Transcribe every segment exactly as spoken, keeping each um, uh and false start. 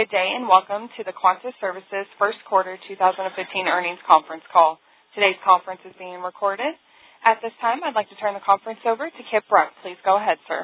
Good day and welcome to the Quanta Services First Quarter twenty fifteen Earnings Conference Call. Today's conference is being recorded. At this time, I'd like to turn the conference over to Kip Rupp. Please go ahead, sir.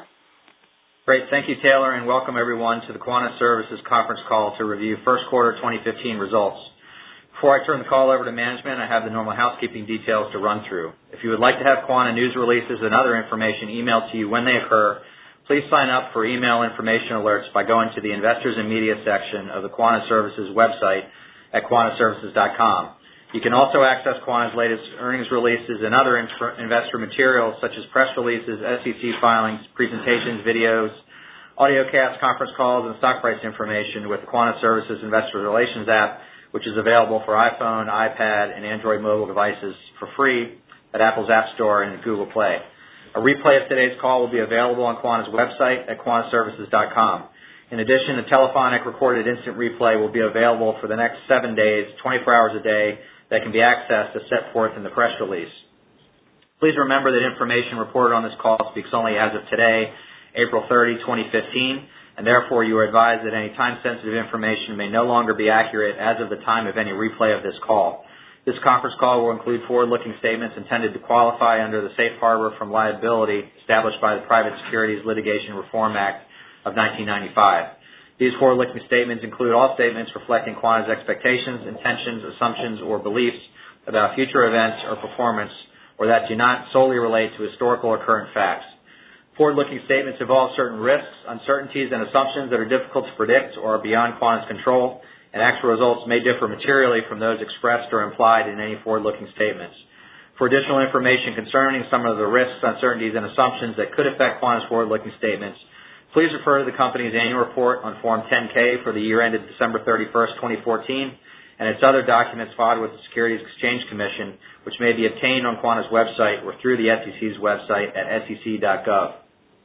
Great. Thank you, Taylor, and welcome everyone to the Quanta Services conference call to review First Quarter twenty fifteen results. Before I turn the call over to management, I have the normal housekeeping details to run through. If you would like to have Quanta news releases and other information emailed to you when they occur, please sign up for email information alerts by going to the Investors and Media section of the Quanta Services website at quanta services dot com. You can also access Quanta's latest earnings releases and other investor materials such as press releases, S E C filings, presentations, videos, audiocasts, conference calls, and stock price information with the Quanta Services Investor Relations app, which is available for iPhone, iPad, and Android mobile devices for free at Apple's App Store and Google Play. A replay of today's call will be available on Quanta's website at quanta services dot com. In addition, a telephonic recorded instant replay will be available for the next seven days, twenty-four hours a day, that can be accessed as set forth in the press release. Please remember that information reported on this call speaks only as of today, April thirtieth, twenty fifteen, and therefore you are advised that any time-sensitive information may no longer be accurate as of the time of any replay of this call. This conference call will include forward-looking statements intended to qualify under the safe harbor from liability established by the Private Securities Litigation Reform Act of nineteen ninety-five. These forward-looking statements include all statements reflecting Quanta's expectations, intentions, assumptions, or beliefs about future events or performance, or that do not solely relate to historical or current facts. Forward-looking statements involve certain risks, uncertainties, and assumptions that are difficult to predict or are beyond Quanta's control, and actual results may differ materially from those expressed or implied in any forward-looking statements. For additional information concerning some of the risks, uncertainties, and assumptions that could affect Quanta's forward-looking statements, please refer to the company's annual report on Form ten K for the year ended December thirty-first, twenty fourteen, and its other documents filed with the Securities and Exchange Commission, which may be obtained on Quanta's website or through the S E C's website at S E C dot gov.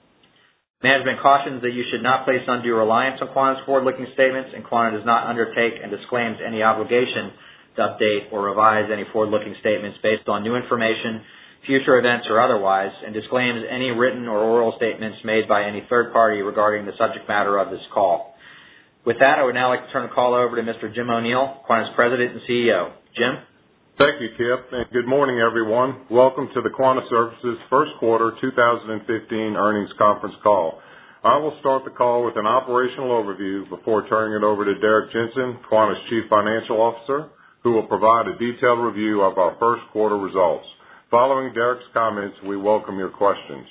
Management cautions that you should not place undue reliance on Quanta's forward-looking statements, and Quanta does not undertake and disclaims any obligation to update or revise any forward-looking statements based on new information, future events, or otherwise, and disclaims any written or oral statements made by any third party regarding the subject matter of this call. With that, I would now like to turn the call over to Mister Jim O'Neil, Quanta's President and C E O. Jim? Thank you, Kip, and good morning, everyone. Welcome to the Quanta Services First Quarter twenty fifteen Earnings Conference Call. I will start the call with an operational overview before turning it over to Derrick Jensen, Quanta's Chief Financial Officer, who will provide a detailed review of our first quarter results. Following Derrick's comments, we welcome your questions.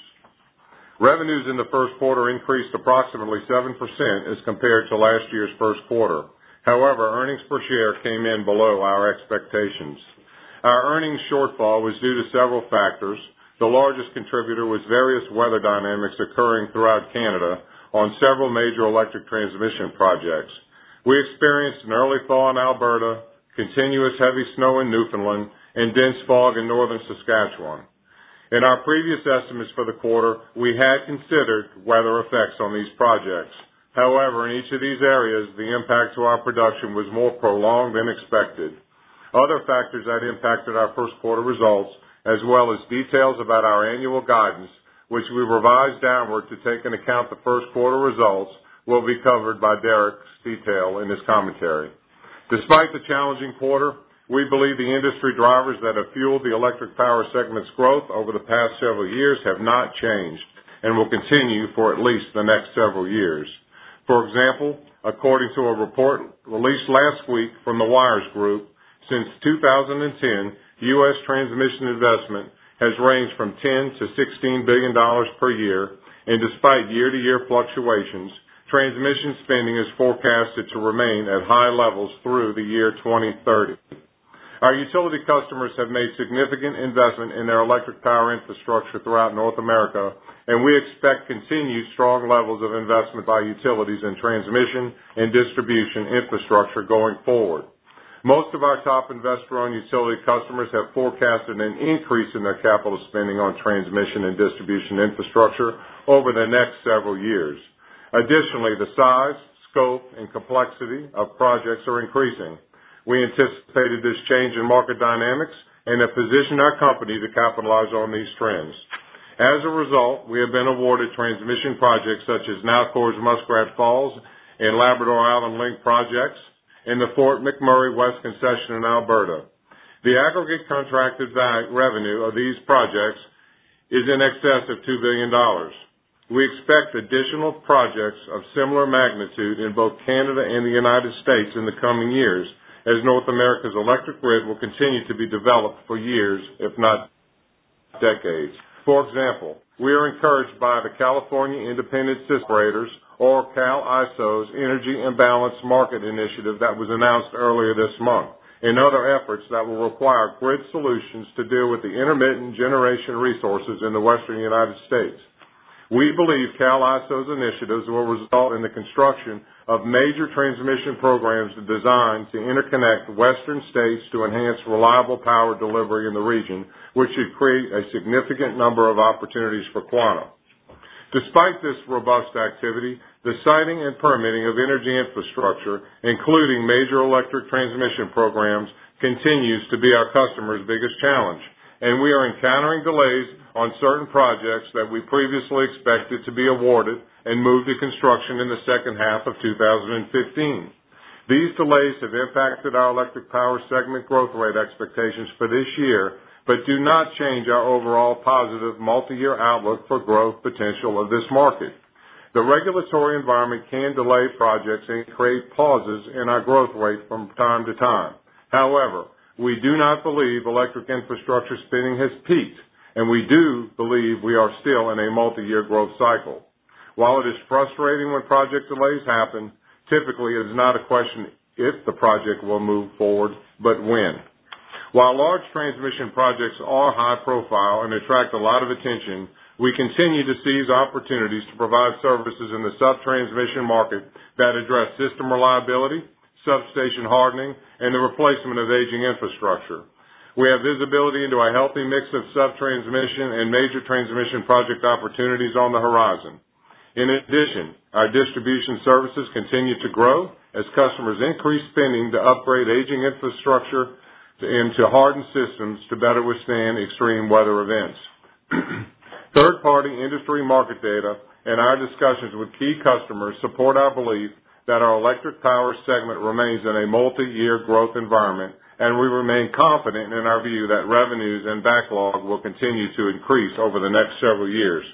Revenues in the first quarter increased approximately seven percent as compared to last year's first quarter. However, earnings per share came in below our expectations. Our earnings shortfall was due to several factors. The largest contributor was various weather dynamics occurring throughout Canada on several major electric transmission projects. We experienced an early thaw in Alberta, continuous heavy snow in Newfoundland, and dense fog in northern Saskatchewan. In our previous estimates for the quarter, we had considered weather effects on these projects. However, in each of these areas, the impact to our production was more prolonged than expected. Other factors that impacted our first quarter results, as well as details about our annual guidance, which we revised downward to take into account the first quarter results, will be covered by Derrick's detail in his commentary. Despite the challenging quarter, we believe the industry drivers that have fueled the electric power segment's growth over the past several years have not changed and will continue for at least the next several years. For example, according to a report released last week from the Wires Group, since two thousand ten, U S transmission investment has ranged from ten to sixteen billion dollars per year, and despite year-to-year fluctuations, transmission spending is forecasted to remain at high levels through the year twenty thirty. Our utility customers have made significant investment in their electric power infrastructure throughout North America, and we expect continued strong levels of investment by utilities in transmission and distribution infrastructure going forward. Most of our top investor-owned utility customers have forecasted an increase in their capital spending on transmission and distribution infrastructure over the next several years. Additionally, the size, scope, and complexity of projects are increasing. We anticipated this change in market dynamics and have positioned our company to capitalize on these trends. As a result, we have been awarded transmission projects such as Nalcor's Muskrat Falls and Labrador Island Link projects, and the Fort McMurray West concession in Alberta. The aggregate contracted value, revenue of these projects is in excess of two billion dollars. We expect additional projects of similar magnitude in both Canada and the United States in the coming years, as North America's electric grid will continue to be developed for years, if not decades. For example, we are encouraged by the California Independent System Operators, or Cal I S O's Energy Imbalance Market Initiative that was announced earlier this month, and other efforts that will require grid solutions to deal with the intermittent generation resources in the western United States. We believe Cal I S O's initiatives will result in the construction of major transmission programs designed to interconnect western states to enhance reliable power delivery in the region, which should create a significant number of opportunities for Quanta. Despite this robust activity, the siting and permitting of energy infrastructure, including major electric transmission programs, continues to be our customers' biggest challenge, and we are encountering delays on certain projects that we previously expected to be awarded and moved to construction in the second half of two thousand fifteen. These delays have impacted our electric power segment growth rate expectations for this year, but do not change our overall positive multi-year outlook for growth potential of this market. The regulatory environment can delay projects and create pauses in our growth rate from time to time. However, we do not believe electric infrastructure spending has peaked, and we do believe we are still in a multi-year growth cycle. While it is frustrating when project delays happen, typically it is not a question if the project will move forward, but when. While large transmission projects are high profile and attract a lot of attention, we continue to seize opportunities to provide services in the sub-transmission market that address system reliability, substation hardening, and the replacement of aging infrastructure. We have visibility into a healthy mix of sub-transmission and major transmission project opportunities on the horizon. In addition, our distribution services continue to grow as customers increase spending to upgrade aging infrastructure into hardened systems to better withstand extreme weather events. Third-party industry market data and our discussions with key customers support our belief that our electric power segment remains in a multi-year growth environment, and we remain confident in our view that revenues and backlog will continue to increase over the next several years.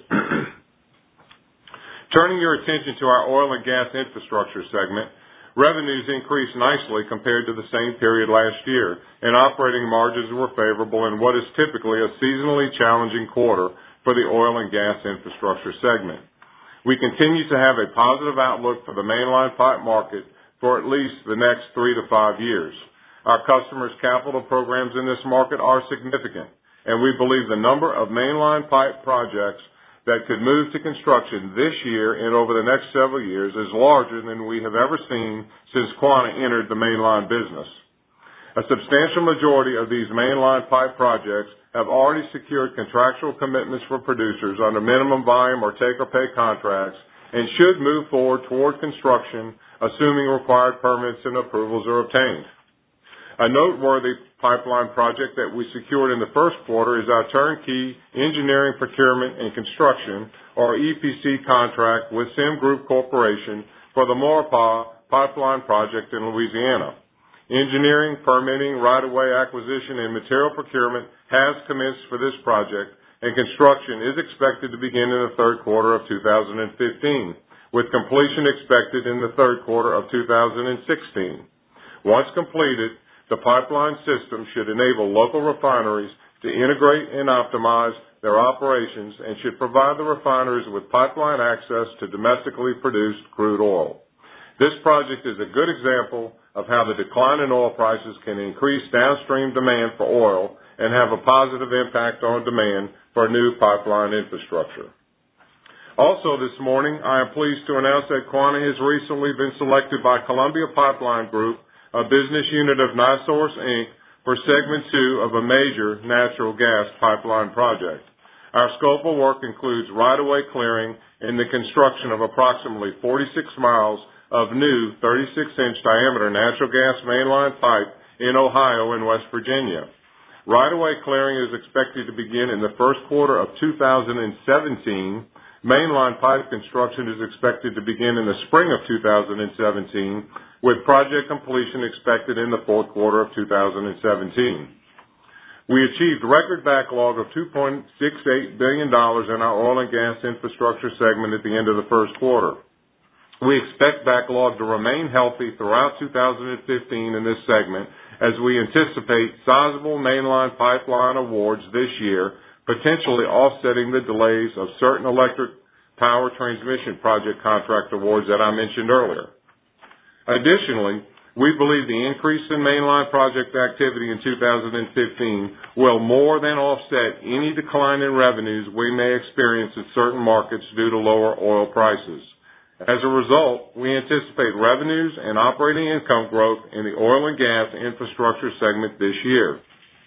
Turning your attention to our oil and gas infrastructure segment, revenues increased nicely compared to the same period last year, and operating margins were favorable in what is typically a seasonally challenging quarter for the oil and gas infrastructure segment. We continue to have a positive outlook for the mainline pipe market for at least the next three to five years. Our customers' capital programs in this market are significant, and we believe the number of mainline pipe projects that could move to construction this year and over the next several years is larger than we have ever seen since Quanta entered the mainline business. A substantial majority of these mainline pipe projects have already secured contractual commitments for producers under minimum volume or take-or-pay contracts and should move forward toward construction, assuming required permits and approvals are obtained. A noteworthy pipeline project that we secured in the first quarter is our turnkey engineering, procurement, and construction, or E P C contract with Sim Group Corporation for the Maurepas pipeline project in Louisiana. Engineering, permitting, right-of-way acquisition, and material procurement has commenced for this project, and construction is expected to begin in the third quarter of two thousand fifteen, with completion expected in the third quarter of two thousand sixteen. Once completed, the pipeline system should enable local refineries to integrate and optimize their operations and should provide the refineries with pipeline access to domestically produced crude oil. This project is a good example of how the decline in oil prices can increase downstream demand for oil and have a positive impact on demand for new pipeline infrastructure. Also this morning, I am pleased to announce that Quanta has recently been selected by Columbia Pipeline Group, a business unit of NiSource, Incorporated, for Segment two of a major natural gas pipeline project. Our scope of work includes right-of-way clearing and the construction of approximately forty-six miles of new thirty-six inch diameter natural gas mainline pipe in Ohio and West Virginia. Right-of-way clearing is expected to begin in the first quarter of two thousand seventeen, Mainline pipe construction is expected to begin in the spring of two thousand seventeen, with project completion expected in the fourth quarter of two thousand seventeen. We achieved record backlog of two point six eight billion dollars in our oil and gas infrastructure segment at the end of the first quarter. We expect backlog to remain healthy throughout two thousand fifteen in this segment as we anticipate sizable mainline pipeline awards this year, potentially offsetting the delays of certain electric power transmission project contract awards that I mentioned earlier. Additionally, we believe the increase in mainline project activity in two thousand fifteen will more than offset any decline in revenues we may experience in certain markets due to lower oil prices. As a result, we anticipate revenues and operating income growth in the oil and gas infrastructure segment this year.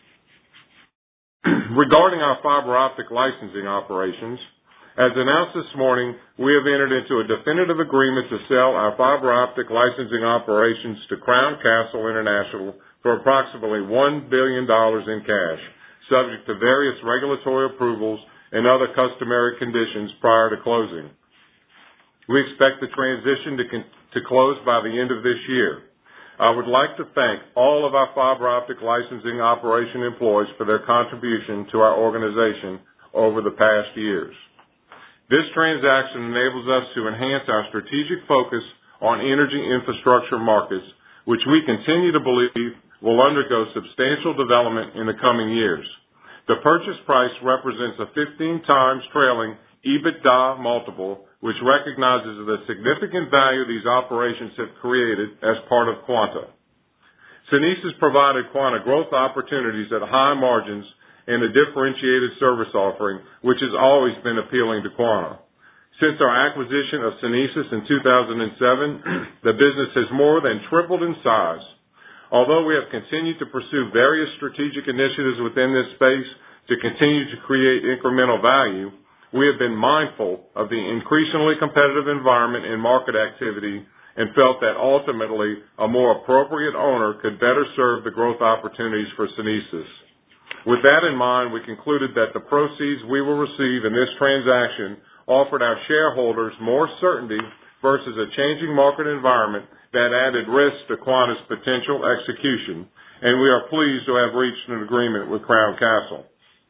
Regarding our fiber optic licensing operations, as announced this morning, we have entered into a definitive agreement to sell our fiber optic licensing operations to Crown Castle International for approximately one billion dollars in cash, subject to various regulatory approvals and other customary conditions prior to closing. We expect the transition to, con- to close by the end of this year. I would like to thank all of our fiber optic licensing operation employees for their contribution to our organization over the past years. This transaction enables us to enhance our strategic focus on energy infrastructure markets, which we continue to believe will undergo substantial development in the coming years. The purchase price represents a fifteen times trailing EBITDA multiple, which recognizes the significant value these operations have created as part of Quanta. Sunesys provided Quanta growth opportunities at high margins and a differentiated service offering, which has always been appealing to Quanta. Since our acquisition of Sunesys in two thousand seven, the business has more than tripled in size. Although we have continued to pursue various strategic initiatives within this space to continue to create incremental value, we have been mindful of the increasingly competitive environment and market activity and felt that ultimately a more appropriate owner could better serve the growth opportunities for Sunesys. With that in mind, we concluded that the proceeds we will receive in this transaction offered our shareholders more certainty versus a changing market environment that added risk to Quanta's potential execution, and we are pleased to have reached an agreement with Crown Castle.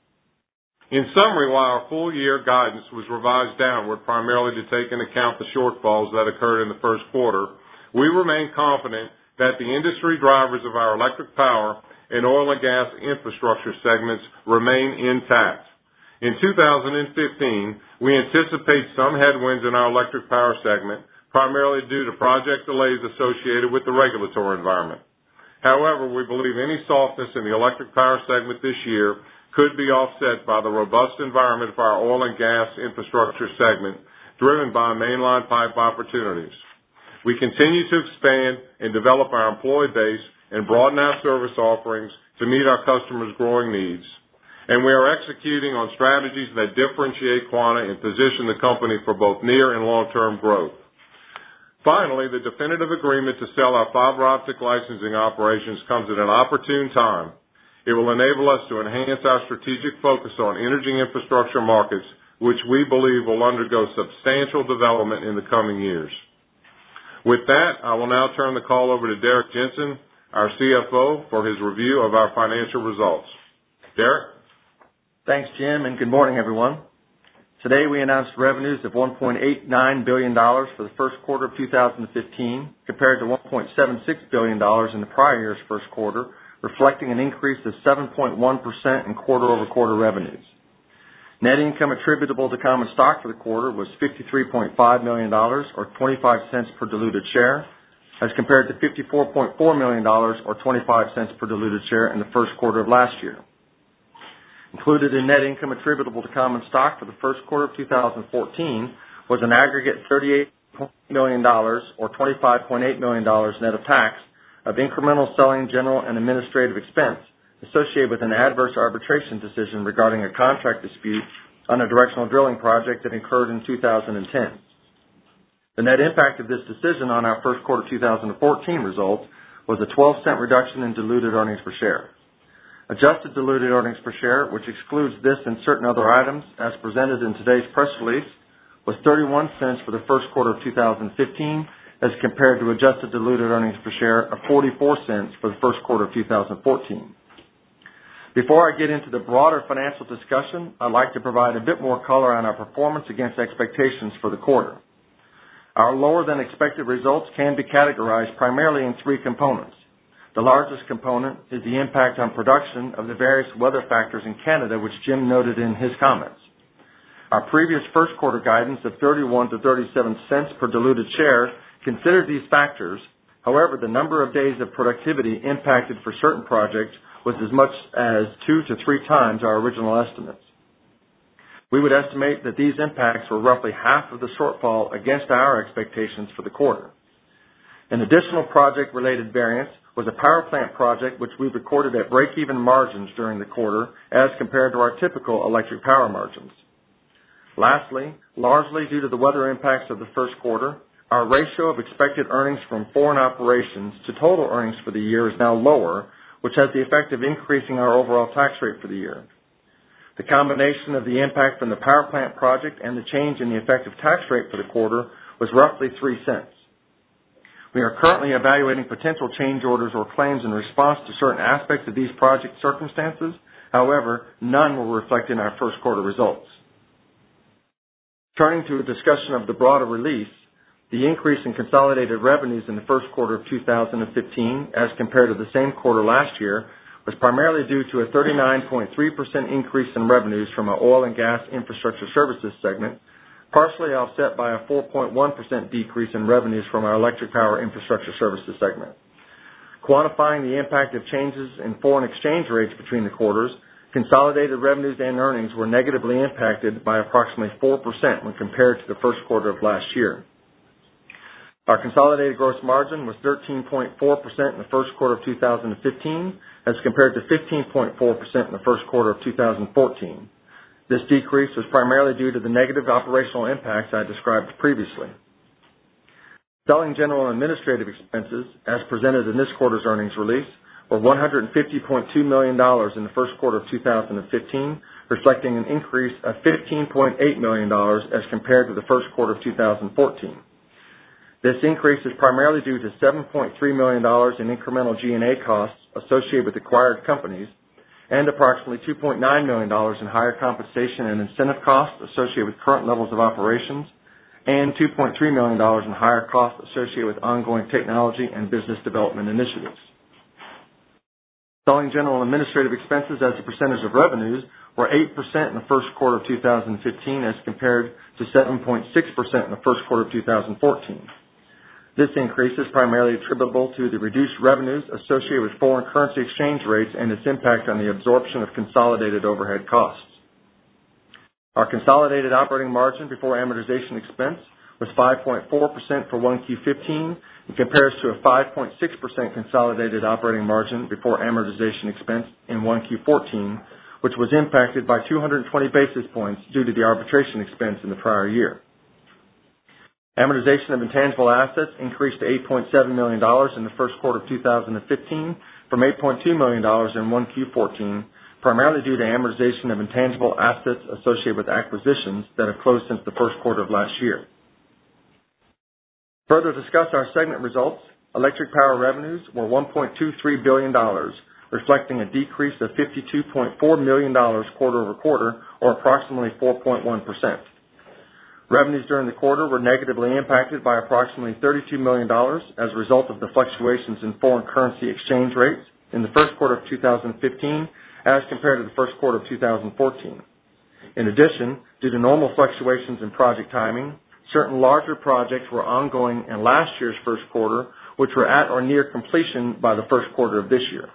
In summary, while our full-year guidance was revised downward primarily to take into account the shortfalls that occurred in the first quarter, we remain confident that the industry drivers of our electric power and oil and gas infrastructure segments remain intact. In two thousand fifteen, we anticipate some headwinds in our electric power segment, primarily due to project delays associated with the regulatory environment. However, we believe any softness in the electric power segment this year could be offset by the robust environment for our oil and gas infrastructure segment, driven by mainline pipe opportunities. We continue to expand and develop our employee base and broaden our service offerings to meet our customers' growing needs. And we are executing on strategies that differentiate Quanta and position the company for both near and long-term growth. Finally, the definitive agreement to sell our fiber optic licensing operations comes at an opportune time. It will enable us to enhance our strategic focus on energy infrastructure markets, which we believe will undergo substantial development in the coming years. With that, I will now turn the call over to Derrick Jensen, our C F O, for his review of our financial results. Derrick? Thanks, Jim, and good morning, everyone. Today we announced revenues of one point eight nine billion dollars for the first quarter of two thousand fifteen, compared to one point seven six billion dollars in the prior year's first quarter, reflecting an increase of seven point one percent in quarter-over-quarter revenues. Net income attributable to common stock for the quarter was fifty-three point five million dollars, or twenty-five cents per diluted share, as compared to fifty-four point four million dollars, or twenty-five cents per diluted share in the first quarter of last year. Included in net income attributable to common stock for the first quarter of two thousand fourteen was an aggregate thirty-eight million dollars, or twenty-five point eight million dollars net of tax, of incremental selling, general, and administrative expense associated with an adverse arbitration decision regarding a contract dispute on a directional drilling project that occurred in two thousand ten. The net impact of this decision on our first quarter two thousand fourteen results was a twelve cent reduction in diluted earnings per share. Adjusted diluted earnings per share, which excludes this and certain other items as presented in today's press release, was was thirty-one cents for the first quarter of two thousand fifteen as compared to adjusted diluted earnings per share of forty-four cents for the first quarter of two thousand fourteen. Before I get into the broader financial discussion, I'd like to provide a bit more color on our performance against expectations for the quarter. Our lower than expected results can be categorized primarily in three components. The largest component is the impact on production of the various weather factors in Canada, which Jim noted in his comments. Our previous first quarter guidance of thirty-one to thirty-seven cents per diluted share considered these factors. However, the number of days of productivity impacted for certain projects was as much as two to three times our original estimates. We would estimate that these impacts were roughly half of the shortfall against our expectations for the quarter. An additional project-related variance was a power plant project which we recorded at break-even margins during the quarter as compared to our typical electric power margins. Lastly, largely due to the weather impacts of the first quarter, our ratio of expected earnings from foreign operations to total earnings for the year is now lower, which has the effect of increasing our overall tax rate for the year. The combination of the impact from the power plant project and the change in the effective tax rate for the quarter was roughly three cents. We are currently evaluating potential change orders or claims in response to certain aspects of these project circumstances. However, none were reflected in our first quarter results. Turning to a discussion of the broader release, the increase in consolidated revenues in the first quarter of two thousand fifteen as compared to the same quarter last year was primarily due to a thirty-nine point three percent increase in revenues from our oil and gas infrastructure services segment, partially offset by a four point one percent decrease in revenues from our electric power infrastructure services segment. Quantifying the impact of changes in foreign exchange rates between the quarters, consolidated revenues and earnings were negatively impacted by approximately four percent when compared to the first quarter of last year. Our consolidated gross margin was thirteen point four percent in the first quarter of two thousand fifteen as compared to fifteen point four percent in the first quarter of two thousand fourteen. This decrease was primarily due to the negative operational impacts I described previously. Selling, general, and administrative expenses, as presented in this quarter's earnings release, were one hundred fifty point two million dollars in the first quarter of two thousand fifteen, reflecting an increase of fifteen point eight million dollars as compared to the first quarter of two thousand fourteen. This increase is primarily due to seven point three million dollars in incremental G and A costs associated with acquired companies and approximately two point nine million dollars in higher compensation and incentive costs associated with current levels of operations and two point three million dollars in higher costs associated with ongoing technology and business development initiatives. Selling, general, and administrative expenses as a percentage of revenues were eight percent in the first quarter of two thousand fifteen as compared to seven point six percent in the first quarter of two thousand fourteen. This increase is primarily attributable to the reduced revenues associated with foreign currency exchange rates and its impact on the absorption of consolidated overhead costs. Our consolidated operating margin before amortization expense was five point four percent for one Q fifteen and compares to a five point six percent consolidated operating margin before amortization expense in one Q fourteen, which was impacted by two hundred twenty basis points due to the arbitration expense in the prior year. Amortization of intangible assets increased to eight point seven million dollars in the first quarter of two thousand fifteen from eight point two million dollars in one Q fourteen, primarily due to amortization of intangible assets associated with acquisitions that have closed since the first quarter of last year. Further discuss our segment results, electric power revenues were one point two three billion dollars, reflecting a decrease of fifty-two point four million dollars quarter over quarter, or approximately four point one percent. Revenues during the quarter were negatively impacted by approximately thirty-two million dollars as a result of the fluctuations in foreign currency exchange rates in the first quarter of two thousand fifteen as compared to the first quarter of two thousand fourteen. In addition, due to normal fluctuations in project timing, certain larger projects were ongoing in last year's first quarter, which were at or near completion by the first quarter of this year.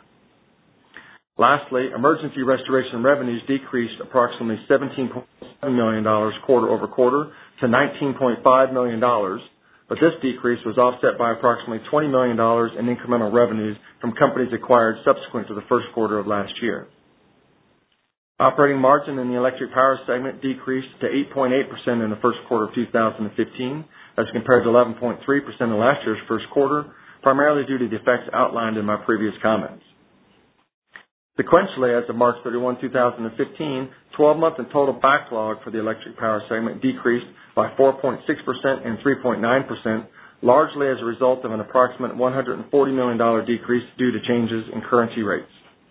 Lastly, emergency restoration revenues decreased approximately seventeen point seven million dollars quarter over quarter to nineteen point five million dollars, but this decrease was offset by approximately twenty million dollars in incremental revenues from companies acquired subsequent to the first quarter of last year. Operating margin in the electric power segment decreased to eight point eight percent in the first quarter of two thousand fifteen as compared to eleven point three percent in last year's first quarter, primarily due to the effects outlined in my previous comments. Sequentially, as of March thirty-first, two thousand fifteen, twelve-month and total backlog for the electric power segment decreased by four point six percent and three point nine percent, largely as a result of an approximate one hundred forty million dollars decrease due to changes in currency rates.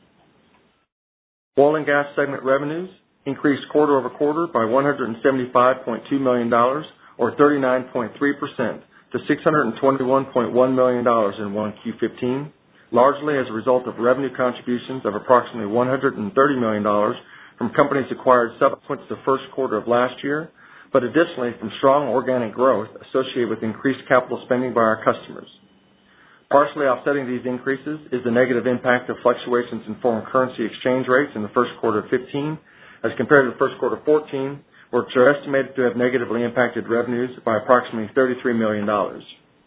Oil and gas segment revenues increased quarter over quarter by one hundred seventy-five point two million dollars, or thirty-nine point three percent, to six hundred twenty-one point one million dollars in one Q fifteen, largely as a result of revenue contributions of approximately one hundred thirty million dollars from companies acquired subsequent to the first quarter of last year, but additionally from strong organic growth associated with increased capital spending by our customers. Partially offsetting these increases is the negative impact of fluctuations in foreign currency exchange rates in the first quarter of fifteen as compared to the first quarter of fourteen, which are estimated to have negatively impacted revenues by approximately thirty-three million dollars.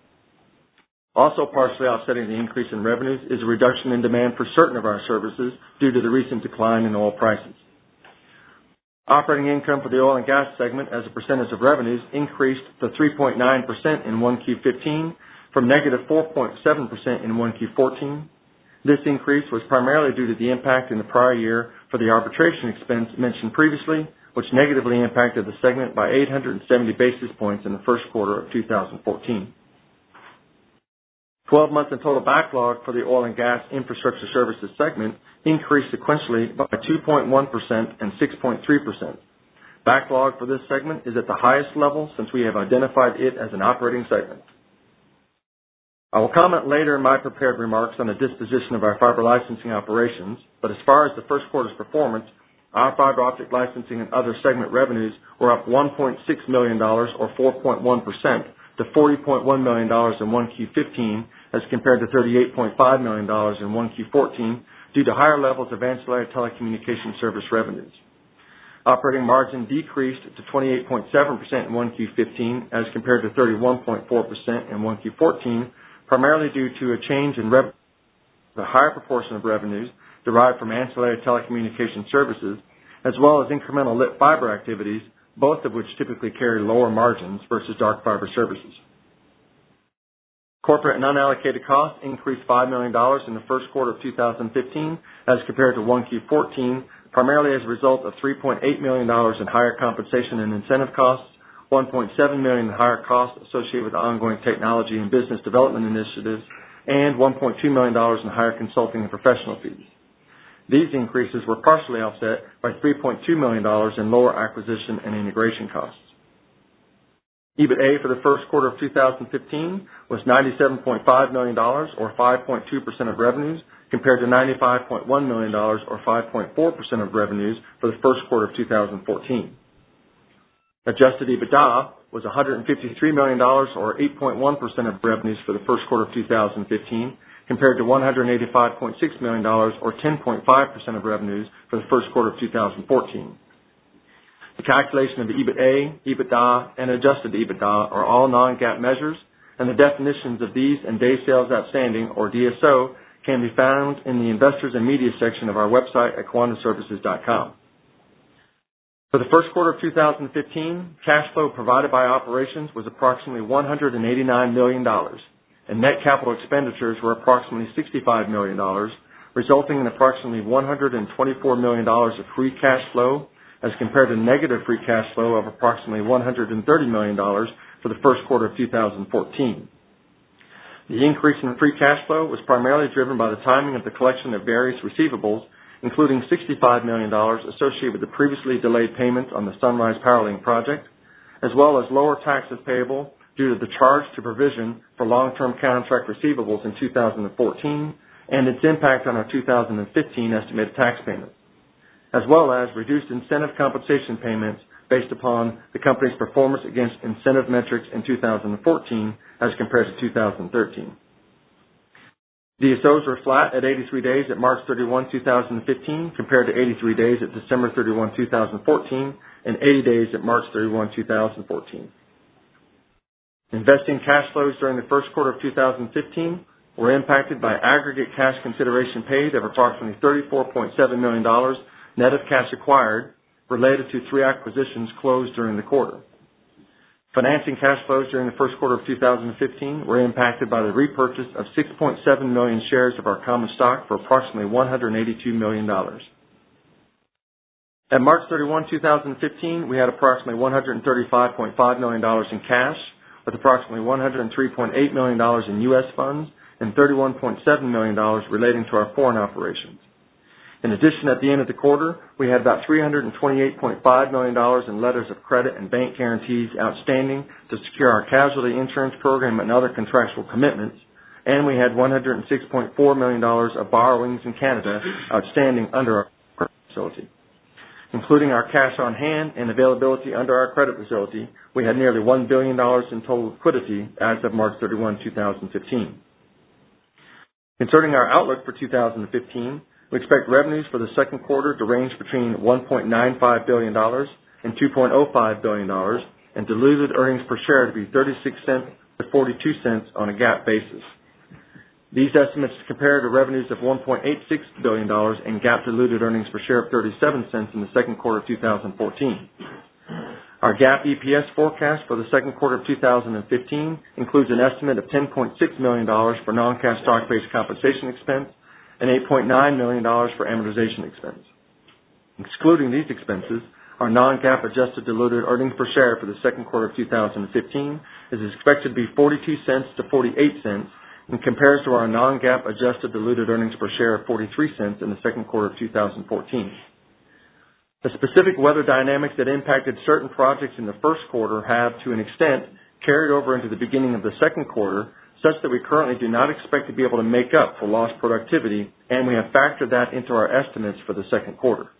Also partially offsetting the increase in revenues is a reduction in demand for certain of our services due to the recent decline in oil prices. Operating income for the oil and gas segment as a percentage of revenues increased to three point nine percent in one Q fifteen from negative four point seven percent in one Q fourteen. This increase was primarily due to the impact in the prior year for the arbitration expense mentioned previously, which negatively impacted the segment by eight hundred seventy basis points in the first quarter of two thousand fourteen. twelve-month and total backlog for the oil and gas infrastructure services segment increased sequentially by two point one percent and six point three percent. Backlog for this segment is at the highest level since we have identified it as an operating segment. I will comment later in my prepared remarks on the disposition of our fiber licensing operations, but as far as the first quarter's performance, our fiber optic licensing and other segment revenues were up one point six million dollars or four point one percent to forty point one million dollars in one Q fifteen as compared to thirty-eight point five million dollars in one Q fourteen due to higher levels of ancillary telecommunication service revenues. Operating margin decreased to twenty-eight point seven percent in one Q fifteen as compared to thirty-one point four percent in one Q fourteen, primarily due to a change in rev- the higher proportion of revenues derived from ancillary telecommunication services, as well as incremental lit fiber activities, both of which typically carry lower margins versus dark fiber services. Corporate and unallocated costs increased five million dollars in the first quarter of two thousand fifteen as compared to one Q fourteen, primarily as a result of three point eight million dollars in higher compensation and incentive costs, one point seven million dollars in higher costs associated with ongoing technology and business development initiatives, and one point two million dollars in higher consulting and professional fees. These increases were partially offset by three point two million dollars in lower acquisition and integration costs. EBITA for the first quarter of two thousand fifteen was ninety-seven point five million dollars or five point two percent of revenues compared to ninety-five point one million dollars or five point four percent of revenues for the first quarter of two thousand fourteen. Adjusted EBITDA was one hundred fifty-three million dollars or eight point one percent of revenues for the first quarter of two thousand fifteen compared to one hundred eighty-five point six million dollars or ten point five percent of revenues for the first quarter of two thousand fourteen. The calculation of EBITA, EBITDA, and adjusted EBITDA are all non-GAAP measures, and the definitions of these and day sales outstanding, or D S O, can be found in the Investors and Media section of our website at quanta services dot com. For the first quarter of two thousand fifteen, cash flow provided by operations was approximately one hundred eighty-nine million dollars, and net capital expenditures were approximately sixty-five million dollars, resulting in approximately one hundred twenty-four million dollars of free cash flow as compared to negative free cash flow of approximately one hundred thirty million dollars for the first quarter of two thousand fourteen. The increase in free cash flow was primarily driven by the timing of the collection of various receivables, including sixty-five million dollars associated with the previously delayed payments on the Sunrise PowerLink project, as well as lower taxes payable due to the charge to provision for long-term contract receivables in two thousand fourteen and its impact on our two thousand fifteen estimated tax payments, as well as reduced incentive compensation payments based upon the company's performance against incentive metrics in two thousand fourteen as compared to two thousand thirteen. D S Os were flat at eighty-three days at March thirty-first, two thousand fifteen, compared to eighty-three days at December thirty-first, two thousand fourteen, and eighty days at March thirty-first, two thousand fourteen. Investing cash flows during the first quarter of two thousand fifteen were impacted by aggregate cash consideration paid of approximately thirty-four point seven million dollars net of cash acquired related to three acquisitions closed during the quarter. Financing cash flows during the first quarter of two thousand fifteen were impacted by the repurchase of six point seven million shares of our common stock for approximately one hundred eighty-two million dollars. At March thirty-first, two thousand fifteen, we had approximately one hundred thirty-five point five million dollars in cash, with approximately one hundred three point eight million dollars in U S funds and thirty-one point seven million dollars relating to our foreign operations. In addition, at the end of the quarter, we had about three hundred twenty-eight point five million dollars in letters of credit and bank guarantees outstanding to secure our casualty insurance program and other contractual commitments, and we had one hundred six point four million dollars of borrowings in Canada outstanding under our credit facility. Including our cash on hand and availability under our credit facility, we had nearly one billion dollars in total liquidity as of March thirty-first, two thousand fifteen. Concerning our outlook for two thousand fifteen, we expect revenues for the second quarter to range between one point nine five billion dollars and two point oh five billion dollars, and diluted earnings per share to be thirty-six cents to forty-two cents on a GAAP basis. These estimates compare to revenues of one point eight six billion dollars and GAAP diluted earnings per share of thirty-seven cents in the second quarter of two thousand fourteen. Our GAAP E P S forecast for the second quarter of two thousand fifteen includes an estimate of ten point six million dollars for non-cash stock-based compensation expense and eight point nine million dollars for amortization expense. Excluding these expenses, our non-GAAP adjusted diluted earnings per share for the second quarter of two thousand fifteen is expected to be forty-two cents to forty-eight cents, and compares to our non-GAAP adjusted diluted earnings per share of forty-three cents in the second quarter of two thousand fourteen. The specific weather dynamics that impacted certain projects in the first quarter have, to an extent, carried over into the beginning of the second quarter, such that we currently do not expect to be able to make up for lost productivity, and we have factored that into our estimates for the second quarter.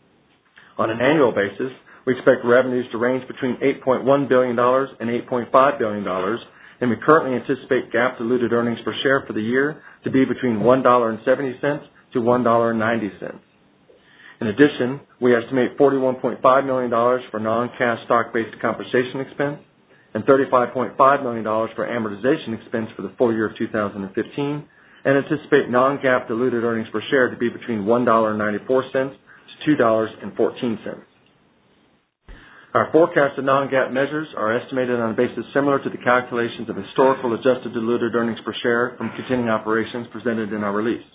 On an annual basis, we expect revenues to range between eight point one billion dollars and eight point five billion dollars, and we currently anticipate GAAP diluted earnings per share for the year to be between one dollar and seventy cents to one dollar and ninety cents. In addition, we estimate forty-one point five million dollars for non-cash stock-based compensation expense and thirty-five point five million dollars for amortization expense for the full year of two thousand fifteen, and anticipate non-GAAP diluted earnings per share to be between one dollar and ninety-four cents to two dollars and fourteen cents. Our forecasted non-GAAP measures are estimated on a basis similar to the calculations of historical adjusted diluted earnings per share from continuing operations presented in our release.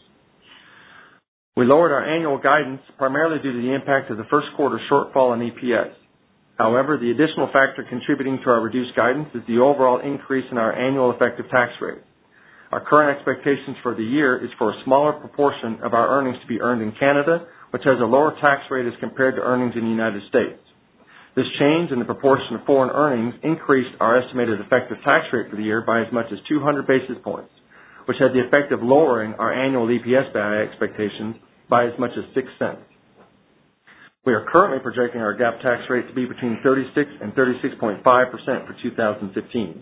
We lowered our annual guidance primarily due to the impact of the first quarter shortfall in E P S. However, the additional factor contributing to our reduced guidance is the overall increase in our annual effective tax rate. Our current expectations for the year is for a smaller proportion of our earnings to be earned in Canada, which has a lower tax rate as compared to earnings in the United States. This change in the proportion of foreign earnings increased our estimated effective tax rate for the year by as much as two hundred basis points, which had the effect of lowering our annual E P S expectations by as much as six cents. We are currently projecting our GAAP tax rate to be between thirty-six and thirty-six point five percent for two thousand fifteen.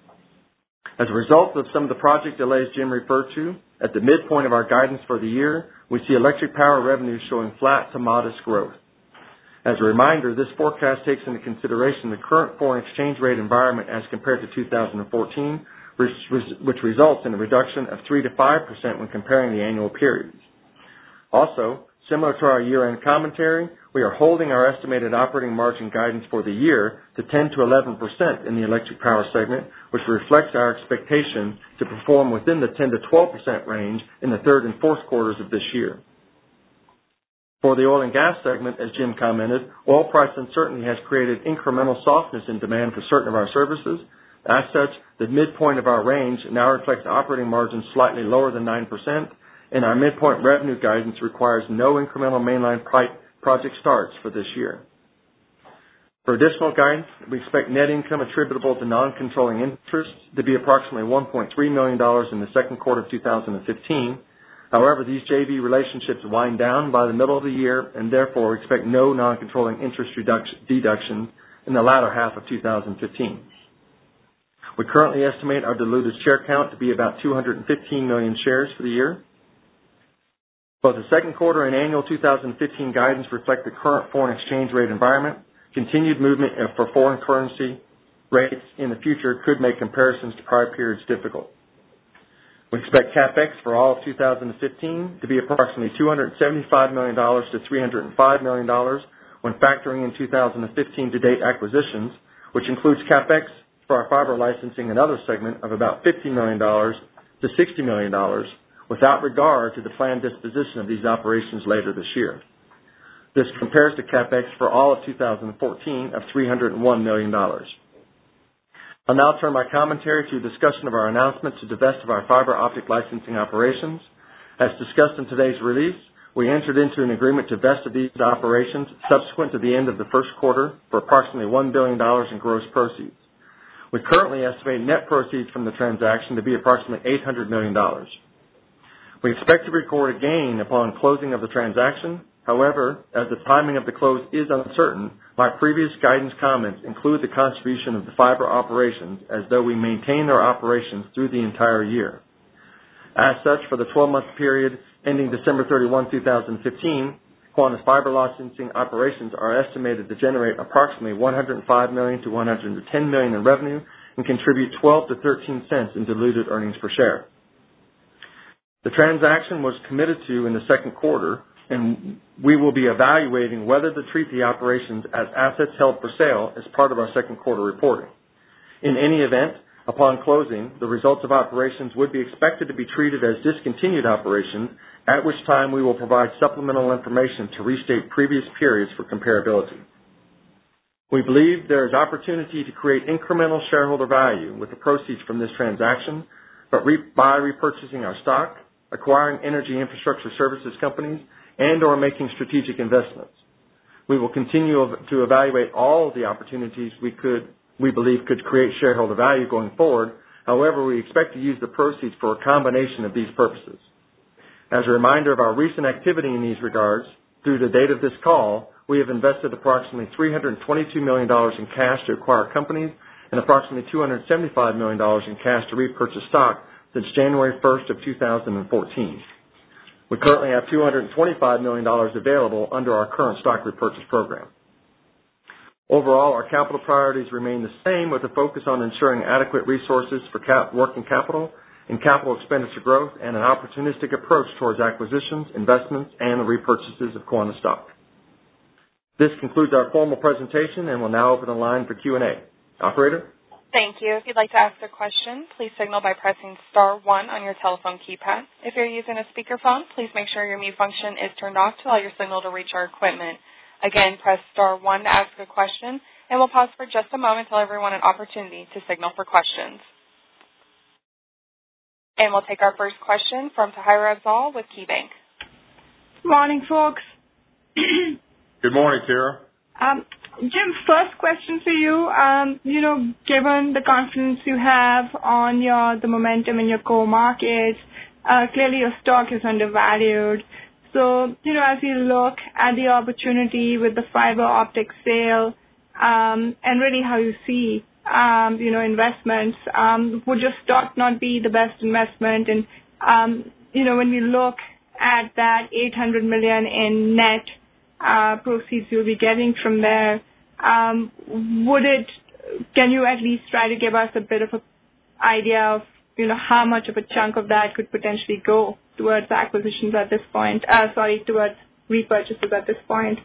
As a result of some of the project delays Jim referred to, at the midpoint of our guidance for the year, we see electric power revenues showing flat to modest growth. As a reminder, this forecast takes into consideration the current foreign exchange rate environment as compared to two thousand fourteen, which results in a reduction of three to five percent when comparing the annual periods. Also, similar to our year-end commentary, we are holding our estimated operating margin guidance for the year to ten to eleven percent in the electric power segment, which reflects our expectation to perform within the ten to twelve percent range in the third and fourth quarters of this year. For the oil and gas segment, as Jim commented, oil price uncertainty has created incremental softness in demand for certain of our services. As such, the midpoint of our range now reflects operating margins slightly lower than nine percent, and our midpoint revenue guidance requires no incremental mainline project starts for this year. For additional guidance, we expect net income attributable to non-controlling interests to be approximately one point three million dollars in the second quarter of two thousand fifteen. However, these J V relationships wind down by the middle of the year, and therefore we expect no non-controlling interest deduction in the latter half of two thousand fifteen. We currently estimate our diluted share count to be about two hundred fifteen million shares for the year. Both the second quarter and annual two thousand fifteen guidance reflect the current foreign exchange rate environment. Continued movement for foreign currency rates in the future could make comparisons to prior periods difficult. We expect CapEx for all of two thousand fifteen to be approximately two hundred seventy-five million dollars to three hundred five million dollars when factoring in two thousand fifteen to date acquisitions, which includes CapEx for our fiber licensing and other segment of about fifty million dollars to sixty million dollars, without regard to the planned disposition of these operations later this year. This compares to CapEx for all of two thousand fourteen of three hundred one million dollars. I'll now turn my commentary to a discussion of our announcement to divest of our fiber optic licensing operations. As discussed in today's release, we entered into an agreement to divest of these operations subsequent to the end of the first quarter for approximately one billion dollars in gross proceeds. We currently estimate net proceeds from the transaction to be approximately eight hundred million dollars. We expect to record a gain upon closing of the transaction. However, as the timing of the close is uncertain, my previous guidance comments include the contribution of the fiber operations as though we maintain their operations through the entire year. As such, for the twelve-month period ending December thirty-first, two thousand fifteen, Quanta's fiber licensing operations are estimated to generate approximately one hundred five million dollars to one hundred ten million dollars in revenue and contribute twelve to thirteen cents in diluted earnings per share. The transaction was committed to in the second quarter, and we will be evaluating whether to treat the operations as assets held for sale as part of our second quarter reporting. In any event, upon closing, the results of operations would be expected to be treated as discontinued operations, at which time we will provide supplemental information to restate previous periods for comparability. We believe there is opportunity to create incremental shareholder value with the proceeds from this transaction, but re- by repurchasing our stock, acquiring energy infrastructure services companies, and or making strategic investments. We will continue to evaluate all of the opportunities we could, we believe could create shareholder value going forward. However, we expect to use the proceeds for a combination of these purposes. As a reminder of our recent activity in these regards, through the date of this call, we have invested approximately three hundred twenty-two million dollars in cash to acquire companies and approximately two hundred seventy-five million dollars in cash to repurchase stock since January first of two thousand fourteen. We currently have two hundred twenty-five million dollars available under our current stock repurchase program. Overall, our capital priorities remain the same, with a focus on ensuring adequate resources for cap- working capital and capital expenditure growth, and an opportunistic approach towards acquisitions, investments, and the repurchases of Quanta stock. This concludes our formal presentation, and we'll now open the line for Q and A. Operator? Thank you. If you'd like to ask a question, please signal by pressing star one on your telephone keypad. If you're using a speakerphone, please make sure your mute function is turned off to allow your signal to reach our equipment. Again, press star one to ask a question, and we'll pause for just a moment to allow everyone an opportunity to signal for questions. And we'll take our first question from Tahira Afzal with KeyBank. Morning, folks. Good morning, Tara. Um, Jim, first question for you. Um, you know, given the confidence you have on your the momentum in your core markets, uh, clearly your stock is undervalued. So, you know, as you look at the opportunity with the fiber optic sale, um, and really how you see, um, you know, investments, um, would your stock not be the best investment? And, um, you know, when we look at that eight hundred million dollars in net Uh, proceeds you'll be getting from there, um, would it, can you at least try to give us a bit of an idea of, you know, how much of a chunk of that could potentially go towards acquisitions at this point, uh, sorry, towards repurchases at this point?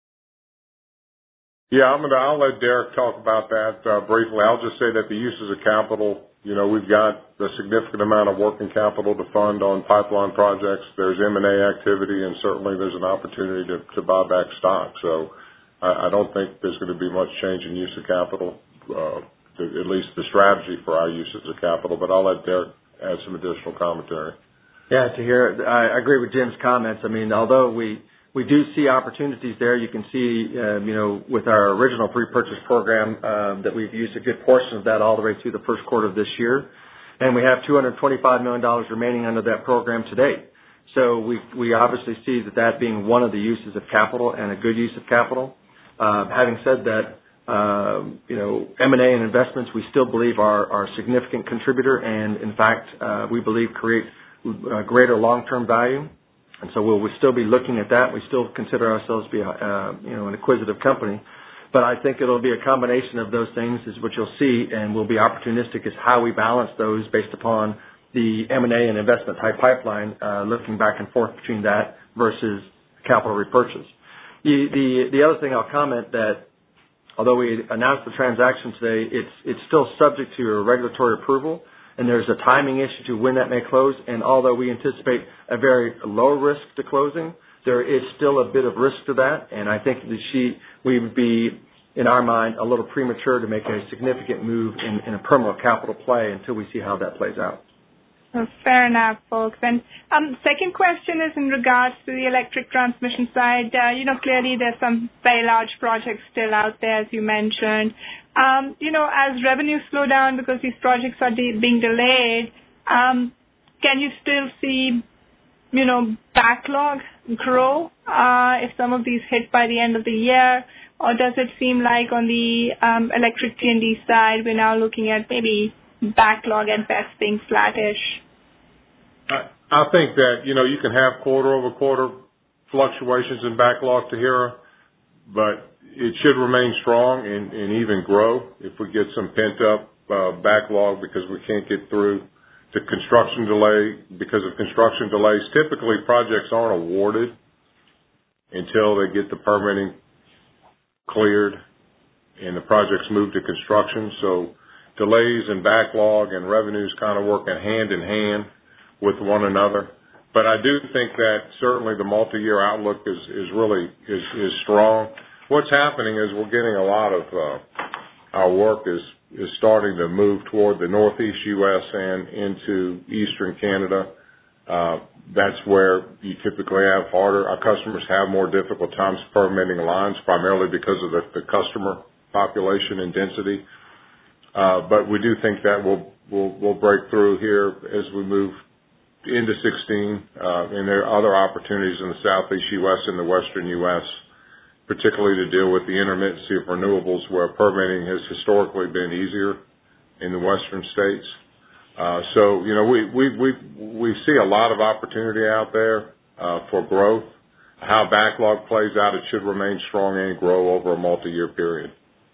Yeah, I'm gonna, I'll let Derek talk about that uh, briefly. I'll just say that the uses of capital, you know, we've got a significant amount of working capital to fund on pipeline projects. There's M and A activity, and certainly there's an opportunity to, to buy back stock. So I, I don't think there's going to be much change in use of capital, uh, to, at least the strategy for our uses of capital. But I'll let Derek add some additional commentary. Yeah, to hear, I agree with Jim's comments. I mean, although we We do see opportunities there. You can see, um, you know, with our original pre-purchase program, um, that we've used a good portion of that all the way through the first quarter of this year. And we have two hundred twenty-five million dollars remaining under that program today. So we, we obviously see that that being one of the uses of capital and a good use of capital. Uh, having said that, um, you know, M and A and investments we still believe are, are a significant contributor, and in fact, uh, we believe create uh, greater long-term value. And so we'll, we'll still be looking at that. We still consider ourselves to be, a, uh, you know, an acquisitive company. But I think it'll be a combination of those things is what you'll see, and we'll be opportunistic as how we balance those based upon the M and A and investment type pipeline, uh, looking back and forth between that versus capital repurchase. The, the, the other thing I'll comment that although we announced the transaction today, it's it's still subject to a regulatory approval, and there's a timing issue to when that may close. And although we anticipate a very low risk to closing, there is still a bit of risk to that, and I think that she we would be, in our mind, a little premature to make a significant move in, in a permanent capital play until we see how that plays out. Well, fair enough, folks. And um, second question is in regards to the electric transmission side. Uh, you know, clearly there's some very large projects still out there, as you mentioned. Um, you know, as revenues slow down because these projects are de- being delayed, um, can you still see, you know, backlog grow uh, if some of these hit by the end of the year? Or does it seem like on the um, electric T and D side, we're now looking at maybe backlog at best being flattish? I, I think that, you know, you can have quarter-over-quarter fluctuations in backlog, Tahira, but it should remain strong and, and even grow if we get some pent-up uh, backlog because we can't get through the construction delay. Because of construction delays, typically projects aren't awarded until they get the permitting cleared and the projects move to construction. So delays and backlog and revenues kind of working hand in hand with one another. But I do think that certainly the multi-year outlook is, is really is, is strong. What's happening is we're getting a lot of uh, our work is, is starting to move toward the northeast U S and into eastern Canada. Uh, that's where you typically have harder. Our customers have more difficult times permitting lines, primarily because of the, the customer population and density. Uh, but we do think that we'll, we'll, we'll break through here as we move into sixteen, uh, and there are other opportunities in the southeast U S and the western U S, particularly to deal with the intermittency of renewables where permitting has historically been easier in the western states. Uh, so, you know, we, we, we, we see a lot of opportunity out there, uh, for growth. How backlog plays out, it should remain strong and grow over a multi-year period.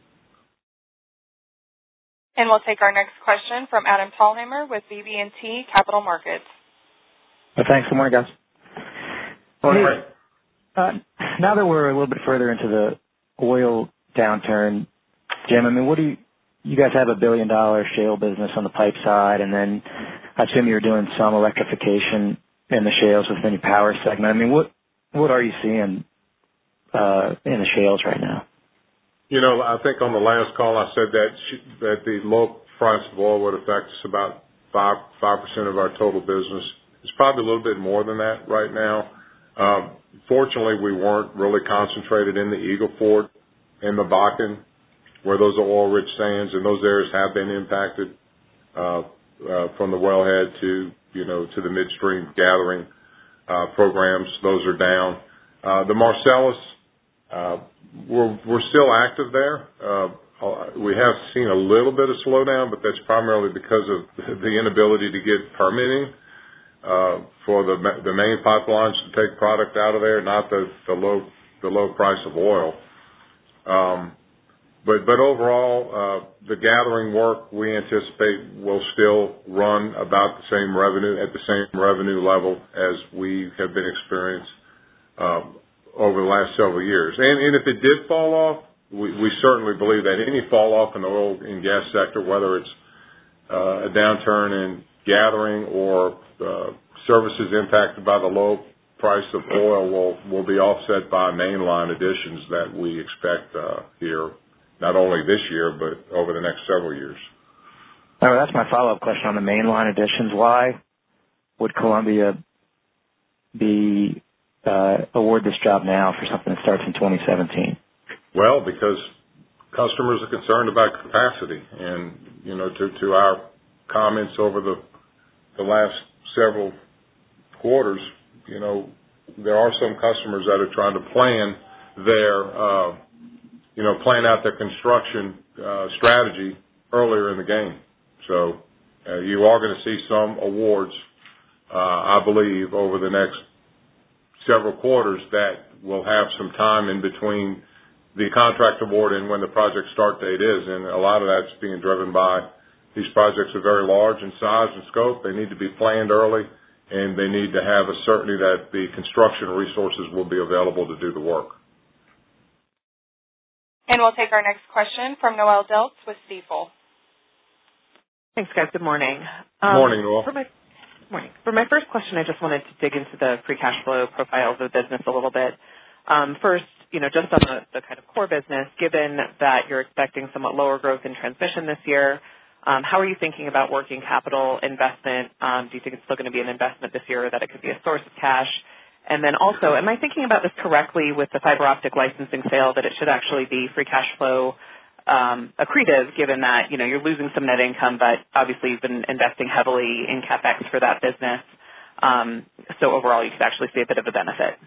And we'll take our next question from Adam Thalhimer with B B and T Capital Markets. Well, thanks. Good morning, guys. Morning. Hey, uh, now that we're a little bit further into the oil downturn, Jim, I mean, what do you, you guys have a billion dollar shale business on the pipe side, and then I assume you're doing some electrification in the shales within your power segment. I mean, what, what are you seeing, uh, in the shales right now? You know, I think on the last call I said that sh- that the low price of oil would affect us about five five percent of our total business. It's probably a little bit more than that right now. Um, fortunately, we weren't really concentrated in the Eagle Ford and the Bakken, where those are oil-rich sands, and those areas have been impacted uh, uh, from the wellhead to, you know, to the midstream gathering uh, programs. Those are down. Uh, the Marcellus, uh, we're we're still active there. Uh, we have seen a little bit of slowdown, but that's primarily because of the inability to get permitting uh, for the the main pipelines to take product out of there, not the, the low the low price of oil. Um, but but overall, uh, the gathering work we anticipate will still run about the same revenue at the same revenue level as we have been experienced um, over the last several years. And, and if it did fall off, we, we certainly believe that any fall off in the oil and gas sector, whether it's uh, a downturn in gathering or uh, services impacted by the low price of oil, will will be offset by mainline additions that we expect uh, here, not only this year but over the next several years. Oh, that's my follow-up question on the mainline additions. Why would Columbia be uh, award this job now for something that starts in twenty seventeen? Well, because customers are concerned about capacity, and you know, to to our comments over the the last several quarters, you know, there are some customers that are trying to plan their, uh, you know, plan out their construction uh, strategy earlier in the game. So uh, you are going to see some awards, uh, I believe, over the next several quarters that will have some time in between the contract award and when the project start date is. And a lot of that's being driven by these projects are very large in size and scope. They need to be planned early, and they need to have a certainty that the construction resources will be available to do the work. And we'll take our next question from Noelle Deltz with Stifel. Thanks, guys. Good morning. Um, morning, Noelle. For my, morning. For my first question, I just wanted to dig into the free cash flow profile of the business a little bit. Um, first, you know, just on the, the kind of core business, given that you're expecting somewhat lower growth in transmission this year, um, how are you thinking about working capital investment? Um, do you think it's still going to be an investment this year, or that it could be a source of cash? And then also, am I thinking about this correctly with the fiber optic licensing sale, that it should actually be free cash flow um, accretive, given that, you know, you're losing some net income, but obviously you've been investing heavily in CapEx for that business. Um, so overall, you could actually see a bit of a benefit.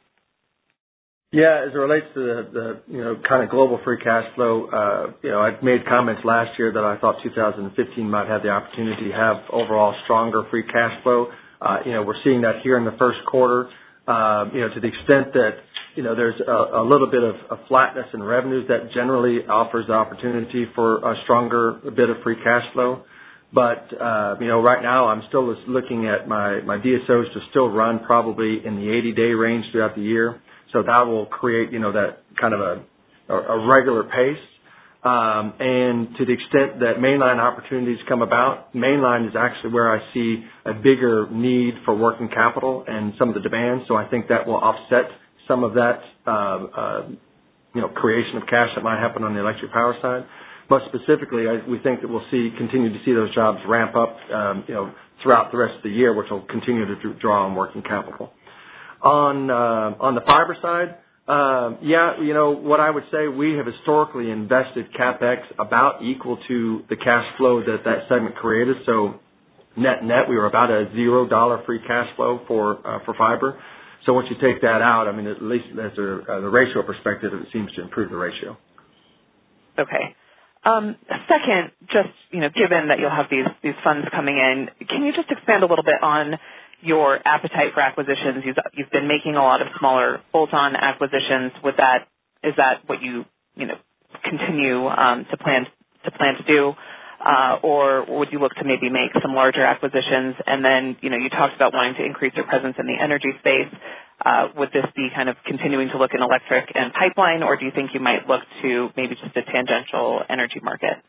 Yeah, as it relates to the, the you know, kind of global free cash flow, uh, you know, I made comments last year that I thought two thousand fifteen might have the opportunity to have overall stronger free cash flow. Uh, you know, we're seeing that here in the first quarter, uh, you know, to the extent that, you know, there's a, a little bit of a flatness in revenues that generally offers the opportunity for a stronger bit of free cash flow. But, uh, you know, right now I'm still looking at my, my D S Os to still run probably in the eighty-day range throughout the year. So that will create, you know, that kind of a, a regular pace. Um, and to the extent that mainline opportunities come about, mainline is actually where I see a bigger need for working capital and some of the demands. So I think that will offset some of that, uh, uh, you know, creation of cash that might happen on the electric power side. Most specifically, I, we think that we'll see continue to see those jobs ramp up, um, you know, throughout the rest of the year, which will continue to draw on working capital. On uh, on the fiber side, uh, yeah, you know, what I would say, we have historically invested CapEx about equal to the cash flow that that segment created. So net net, we were about a zero dollar free cash flow for uh, for fiber. So once you take that out, I mean, at least as a, uh, the ratio perspective, it seems to improve the ratio. Okay. Um, second, just, you know, given that you'll have these these funds coming in, can you just expand a little bit on your appetite for acquisitions? You've, you've been making a lot of smaller bolt-on acquisitions. Would that, is that what you, you know, continue um, to plan to plan to do, uh, or would you look to maybe make some larger acquisitions? And then, you know, you talked about wanting to increase your presence in the energy space. Uh, would this be kind of continuing to look in electric and pipeline, or do you think you might look to maybe just a tangential energy market?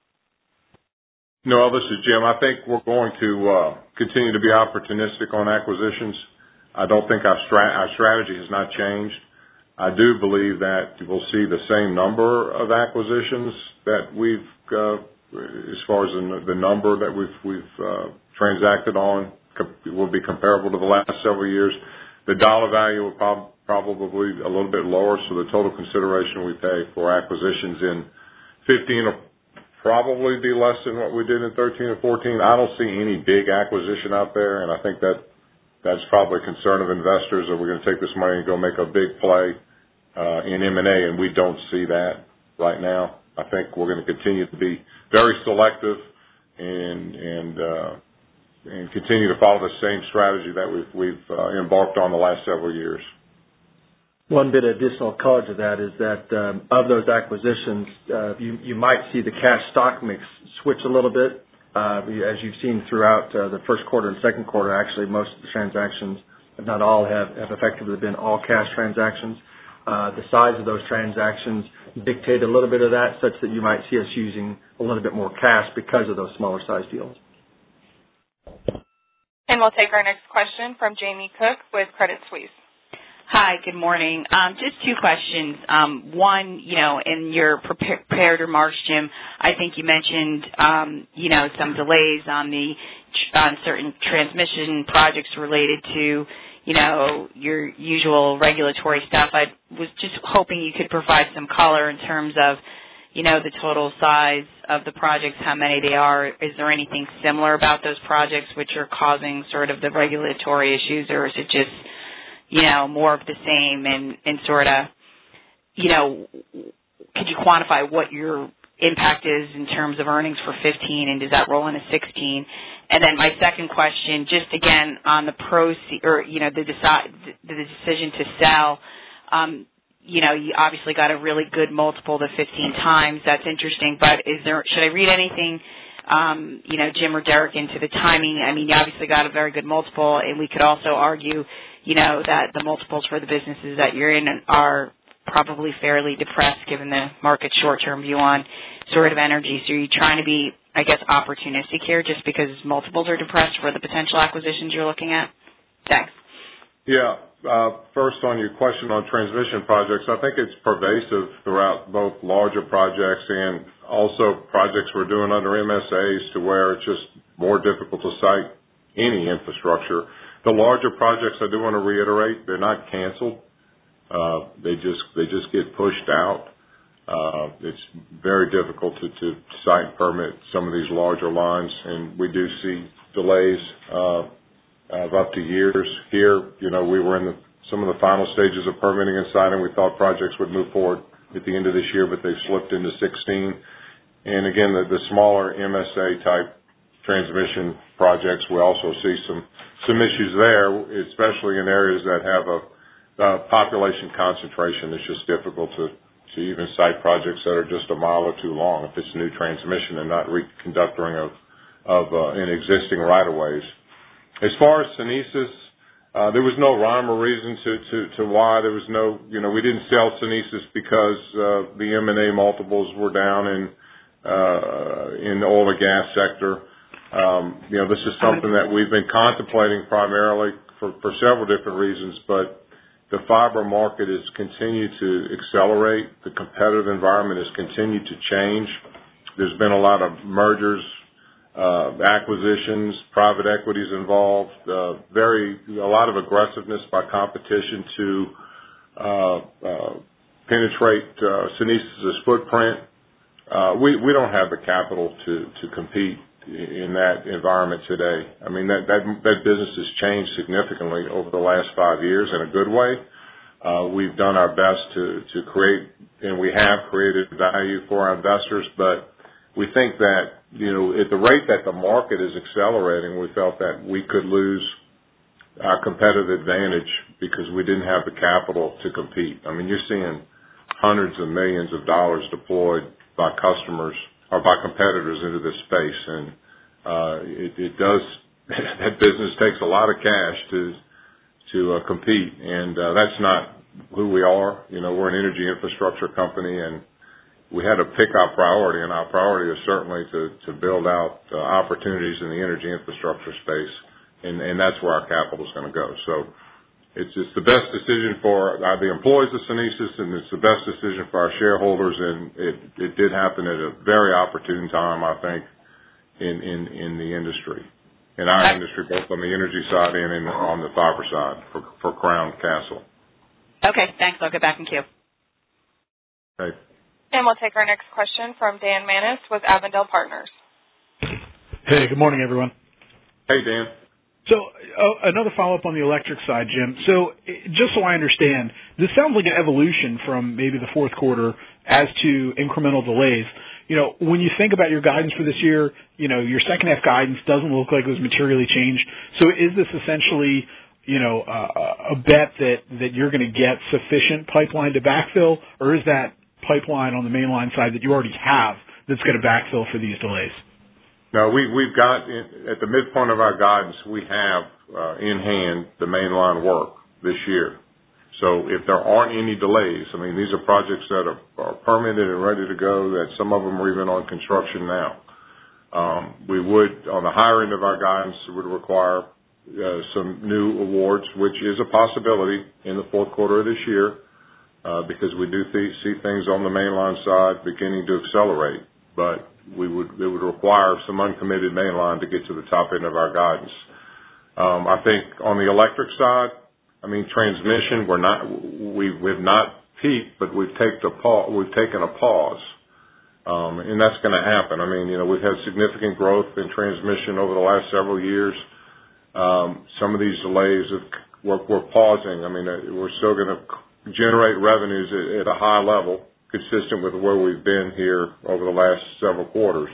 No, this is Jim. I think we're going to uh, continue to be opportunistic on acquisitions. I don't think our, stra- our strategy has not changed. I do believe that we'll see the same number of acquisitions that we've, uh, as far as the, the number that we've, we've uh, transacted on, will be comparable to the last several years. The dollar value will prob- probably a little bit lower, so the total consideration we pay for acquisitions in fifteen will probably be less than what we did in thirteen or fourteen. I don't see any big acquisition out there, and I think that that's probably a concern of investors, that we're going to take this money and go make a big play uh, in M and A, and we don't see that right now. I think we're going to continue to be very selective and and uh, and continue to follow the same strategy that we've we've uh, embarked on the last several years. One bit of additional color to that is that um, of those acquisitions, uh, you, you might see the cash stock mix switch a little bit. Uh, as you've seen throughout uh, the first quarter and second quarter, actually most of the transactions, if not all, have, have effectively been all cash transactions. Uh, the size of those transactions dictate a little bit of that, such that you might see us using a little bit more cash because of those smaller size deals. And we'll take our next question from Jamie Cook with Credit Suisse. Hi, good morning. Um, just two questions. Um, one, you know, in your prepared remarks, Jim, I think you mentioned, um, you know, some delays on the on certain transmission projects related to, you know, your usual regulatory stuff. I was just hoping you could provide some color in terms of, you know, the total size of the projects, how many they are. Is there anything similar about those projects which are causing sort of the regulatory issues, or is it just, you know, more of the same, and, and sort of, you know, could you quantify what your impact is in terms of earnings for fifteen, and does that roll into sixteen? And then my second question, just again on the proceed, or, you know, the, decide, the decision to sell, um, you know, you obviously got a really good multiple to fifteen times. That's interesting, but is there, should I read anything, um, you know, Jim or Derek, into the timing? I mean, you obviously got a very good multiple, and we could also argue, you know, that the multiples for the businesses that you're in are probably fairly depressed given the market's short-term view on sort of energy. So are you trying to be, I guess, opportunistic here just because multiples are depressed for the potential acquisitions you're looking at? Thanks. Yeah. Uh, first, on your question on transmission projects, I think it's pervasive throughout both larger projects and also projects we're doing under M S As to where it's just more difficult to site any infrastructure. The larger projects, I do want to reiterate, they're not canceled. Uh, they just they just get pushed out. Uh, it's very difficult to, to site and permit some of these larger lines, and we do see delays uh, of up to years. Here, you know, we were in the, some of the final stages of permitting and siting. We thought projects would move forward at the end of this year, but they've slipped into sixteen. And again, the, the smaller M S A type transmission projects, we also see some some issues there, especially in areas that have a uh, population concentration. It's just difficult to, to even site projects that are just a mile or two long if it's new transmission and not reconductoring of, of uh, in existing right-of-ways. As far as Sunesis, uh, there was no rhyme or reason to, to, to why. There was no, you know, we didn't sell Sunesis because uh, the M and A multiples were down in, uh, in the oil and gas sector. Um, you know, this is something that we've been contemplating primarily for, for several different reasons, but the fiber market has continued to accelerate. The competitive environment has continued to change. There's been a lot of mergers, uh, acquisitions, private equities involved, uh, very, a lot of aggressiveness by competition to, uh, uh, penetrate, uh, Sunesis's footprint. Uh, we, we don't have the capital to, to compete in that environment today. I mean, that, that, that business has changed significantly over the last five years in a good way. Uh, we've done our best to, to create, and we have created value for our investors, but we think that, you know, at the rate that the market is accelerating, we felt that we could lose our competitive advantage because we didn't have the capital to compete. I mean, you're seeing hundreds of millions of dollars deployed by customers or by competitors into this space, and uh, it, it does. That business takes a lot of cash to to uh, compete, and uh, that's not who we are. You know, we're an energy infrastructure company, and we had to pick our priority, and our priority is certainly to to build out uh, opportunities in the energy infrastructure space, and and that's where our capital is going to go. So. It's, it's the best decision for uh, the employees of Sunesis, and it's the best decision for our shareholders, and it, it did happen at a very opportune time, I think, in, in, in the industry, in our industry, both on the energy side and in, on the fiber side for, for Crown Castle. Okay, thanks. I'll get back in queue. Okay. And we'll take our next question from Dan Manis with Avondale Partners. Hey, good morning, everyone. Hey, Dan. So uh, another follow-up on the electric side, Jim. So just so I understand, this sounds like an evolution from maybe the fourth quarter as to incremental delays. You know, when you think about your guidance for this year, you know, your second half guidance doesn't look like it was materially changed. So is this essentially, you know, uh, a bet that, that you're going to get sufficient pipeline to backfill, or is that pipeline on the mainline side that you already have that's going to backfill for these delays? No, we, we've got, in, at the midpoint of our guidance, we have uh, in hand the mainline work this year. So if there aren't any delays, I mean, these are projects that are, are permitted and ready to go, that some of them are even on construction now. Um, we would, on the higher end of our guidance, would require uh, some new awards, which is a possibility in the fourth quarter of this year, uh, because we do th- see things on the mainline side beginning to accelerate. But we would, it would require some uncommitted mainline to get to the top end of our guidance. Um, I think on the electric side, I mean, transmission, we're not, we, we've not peaked, but we've taken a pause, we've taken a pause. Um, and that's going to happen. I mean, you know, we've had significant growth in transmission over the last several years. Um, some of these delays have, we're, we're pausing. I mean, we're still going to generate revenues at, at a high level, consistent with where we've been here over the last several quarters.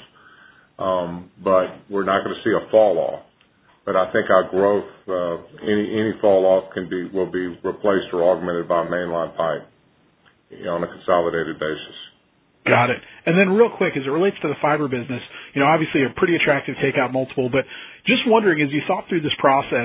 Um, but we're not going to see a fall off. But I think our growth, uh, any, any fall off can be, will be replaced or augmented by mainline pipe, you know, on a consolidated basis. Got it. And then real quick, as it relates to the fiber business, you know, obviously a pretty attractive takeout multiple, but just wondering, as you thought through this process,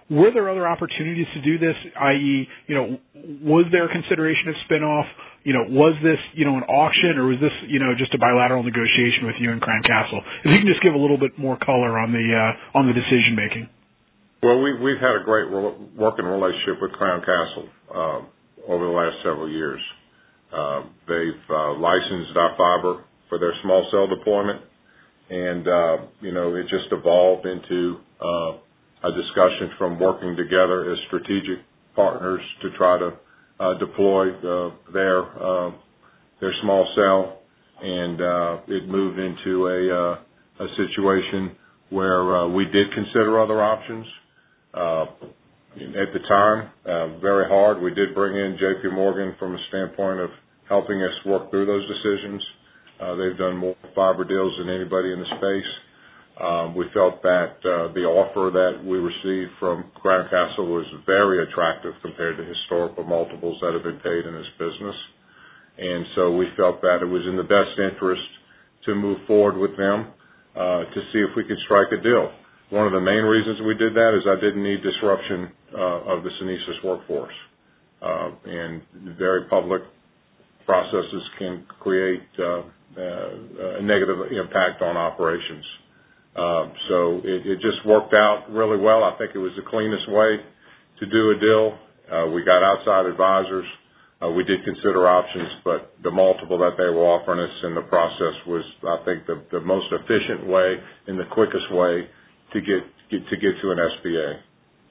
were there other opportunities to do this, that is, you know, was there a consideration of spinoff? You know, was this, you know, an auction, or was this, you know, just a bilateral negotiation with you and Crown Castle? If you can just give a little bit more color on the uh, on the decision making. Well, we, we've had a great re- working relationship with Crown Castle uh, over the last several years. Uh, they've uh, licensed our fiber for their small cell deployment, and uh, you know, it just evolved into uh, a discussion from working together as strategic partners to try to Uh, deploy uh, their uh, their small cell, and uh, it moved into a uh, a situation where uh, we did consider other options. Uh, at the time, uh, very hard. We did bring in J P Morgan from a standpoint of helping us work through those decisions. Uh, they've done more fiber deals than anybody in the space. Um, we felt that uh, the offer that we received from Crown Castle was very attractive compared to historical multiples that have been paid in this business. And so we felt that it was in the best interest to move forward with them uh, to see if we could strike a deal. One of the main reasons we did that is I didn't need disruption uh, of the Sunesys workforce. Uh, and very public processes can create uh, uh, a negative impact on operations. Uh, so it, it just worked out really well. I think it was the cleanest way to do a deal. Uh, we got outside advisors. Uh, we did consider options, but the multiple that they were offering us in the process was, I think, the, the most efficient way and the quickest way to get, get to get to an S P A.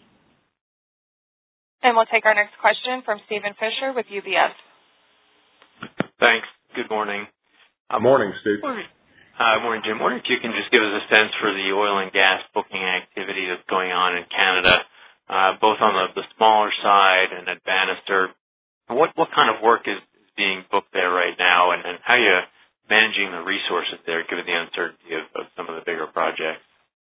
And we'll take our next question from Steven Fisher with U B S. Thanks. Good morning. Good morning, Steve. Uh, morning, Jim. I wonder if you can just give us a sense for the oil and gas booking activity that's going on in Canada, uh, both on the, the smaller side and at Bannister. What what kind of work is being booked there right now, and, and how are you managing the resources there, given the uncertainty of, of some of the bigger projects?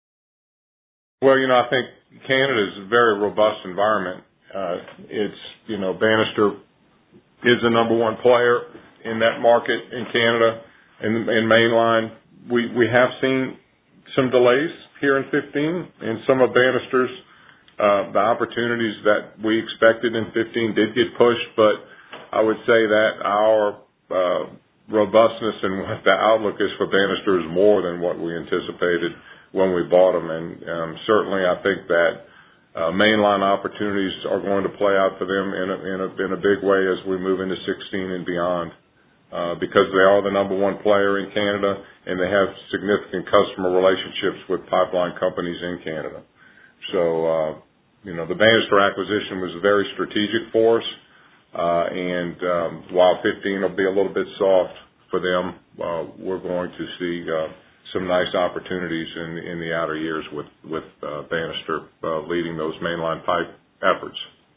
Well, you know, I think Canada is a very robust environment. Uh, it's, you know, Bannister is the number one player in that market in Canada, in, in mainline. We we have seen some delays here in fifteen, and some of Bannister's uh, the opportunities that we expected in fifteen did get pushed, but I would say that our uh, robustness and what the outlook is for Bannister is more than what we anticipated when we bought them, and um, certainly I think that uh, mainline opportunities are going to play out for them in a, in a, in a big way as we move into sixteen and beyond. Uh, because they are the number one player in Canada, and they have significant customer relationships with pipeline companies in Canada. So, uh, you know, the Bannister acquisition was very strategic for us, uh, and um, while fifteen will be a little bit soft for them, uh, we're going to see uh, some nice opportunities in, in the outer years with, with uh, Bannister uh, leading those mainline pipe efforts.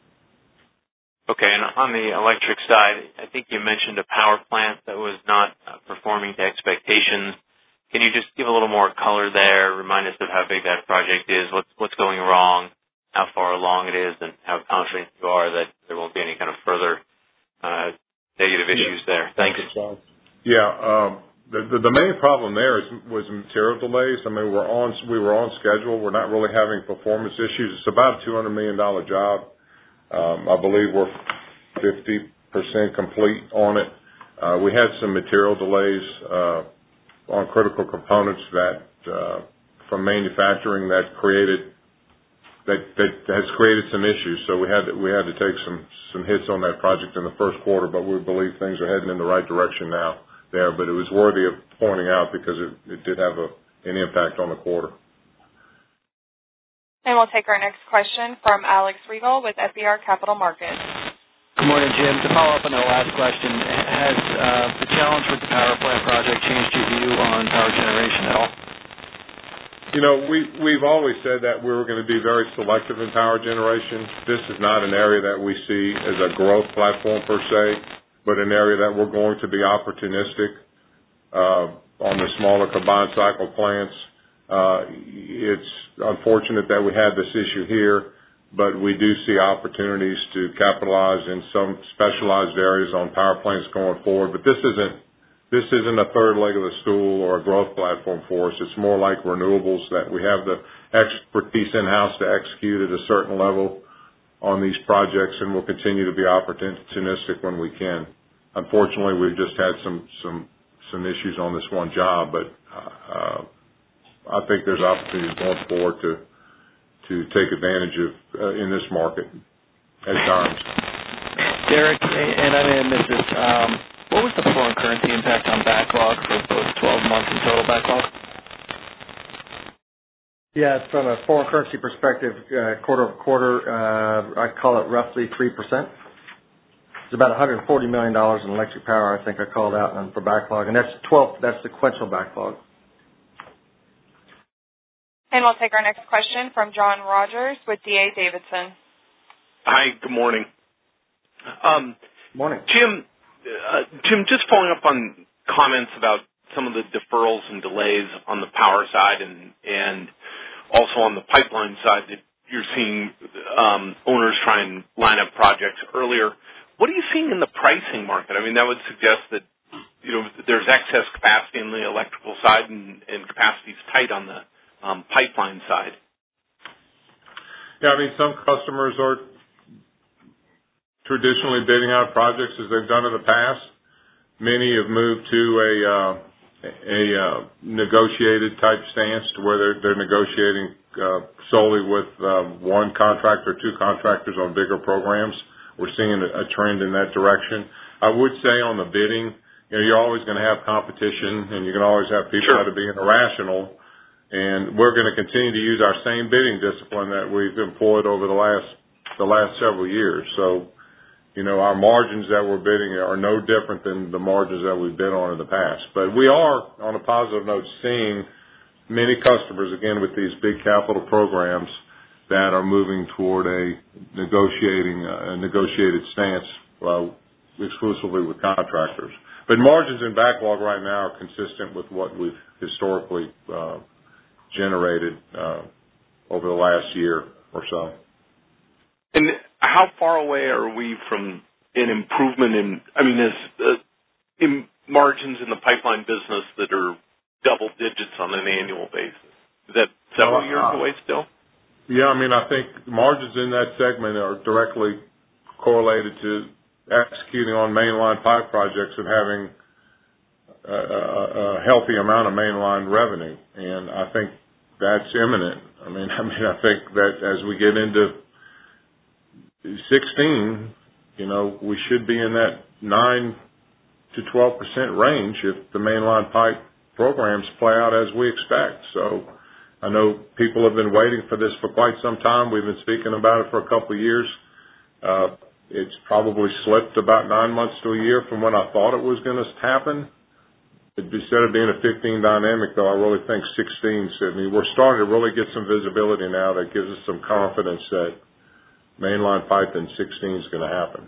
Okay, and on the electric side, I think you mentioned a power plant that was not uh, performing to expectations. Can you just give a little more color there, remind us of how big that project is, what's, what's going wrong, how far along it is, and how confident you are that there won't be any kind of further uh, negative issues yeah. there? Thanks. Yeah, um, the, the, the main problem there is, was material delays. I mean, we're on, we were on schedule. We're not really having performance issues. It's about a two hundred million dollars job. Um, I believe we're fifty percent complete on it. Uh, we had some material delays uh, on critical components that uh, from manufacturing that created that, that has created some issues. So we had to, we had to take some some hits on that project in the first quarter, but we believe things are heading in the right direction now there. But it was worthy of pointing out because it, it did have a, an impact on the quarter. And we'll take our next question from Alex Riegel with F B R Capital Markets. Good morning, Jim. To follow up on the last question, has uh, the challenge with the power plant project changed your view on power generation at all? You know, we, we've always said that we were going to be very selective in power generation. This is not an area that we see as a growth platform per se, but an area that we're going to be opportunistic uh, on the smaller combined cycle plants. Uh, it's unfortunate that we had this issue here, but we do see opportunities to capitalize in some specialized areas on power plants going forward. But this isn't this isn't a third leg of the stool or a growth platform for us. It's more like renewables, that we have the expertise in-house to execute at a certain level on these projects, and we'll continue to be opportunistic when we can. Unfortunately, we've just had some some some issues on this one job, but uh, I think there's opportunities going forward to to take advantage of uh, in this market at times. Derek, and I may have missed this. Um, what was the foreign currency impact on backlog for both twelve months and total backlog? Yeah, from a foreign currency perspective, uh, quarter over quarter, uh, I call it roughly three percent. It's about one hundred forty million dollars in electric power, I think I called out for backlog, and that's twelve, that's sequential backlog. And we'll take our next question from John Rogers with D A Davidson. Hi, good morning. Um, morning. Jim, uh, Jim, just following up on comments about some of the deferrals and delays on the power side and, and also on the pipeline side that you're seeing um, owners try and line up projects earlier. What are you seeing in the pricing market? I mean, that would suggest that, you know, there's excess capacity on the electrical side and, and capacity is tight on the um, pipeline side. Yeah, I mean, some customers are traditionally bidding out projects as they've done in the past. Many have moved to a uh, a uh, negotiated type stance to where they're, they're negotiating uh, solely with uh, one contractor, two contractors on bigger programs. We're seeing a, a trend in that direction. I would say on the bidding, you know, you're always going to have competition, and you're going to always have people Sure. that are being irrational. And we're going to continue to use our same bidding discipline that we've employed over the last the last several years. So, you know, our margins that we're bidding are no different than the margins that we've bid on in the past. But we are, on a positive note, seeing many customers, again, with these big capital programs that are moving toward a negotiating, uh, a negotiated stance uh, exclusively with contractors. But margins in backlog right now are consistent with what we've historically uh, generated uh, over the last year or so. And how far away are we from an improvement in, I mean, is, uh, in margins in the pipeline business that are double digits on an annual basis? Is that several uh, years away still? Yeah, I mean, I think margins in that segment are directly correlated to executing on mainline pipe projects and having a, a, a healthy amount of mainline revenue. And I think that's imminent. I mean, I mean, I think that as we get into sixteen, you know, we should be in that nine to twelve percent range if the mainline pipe programs play out as we expect. So I know people have been waiting for this for quite some time. We've been speaking about it for a couple of years. Uh, it's probably slipped about nine months to a year from when I thought it was going to happen. Instead of being a fifteen dynamic, though, I really think sixteen, Sydney. We're starting to really get some visibility now that gives us some confidence that mainline pipe in sixteen is going to happen.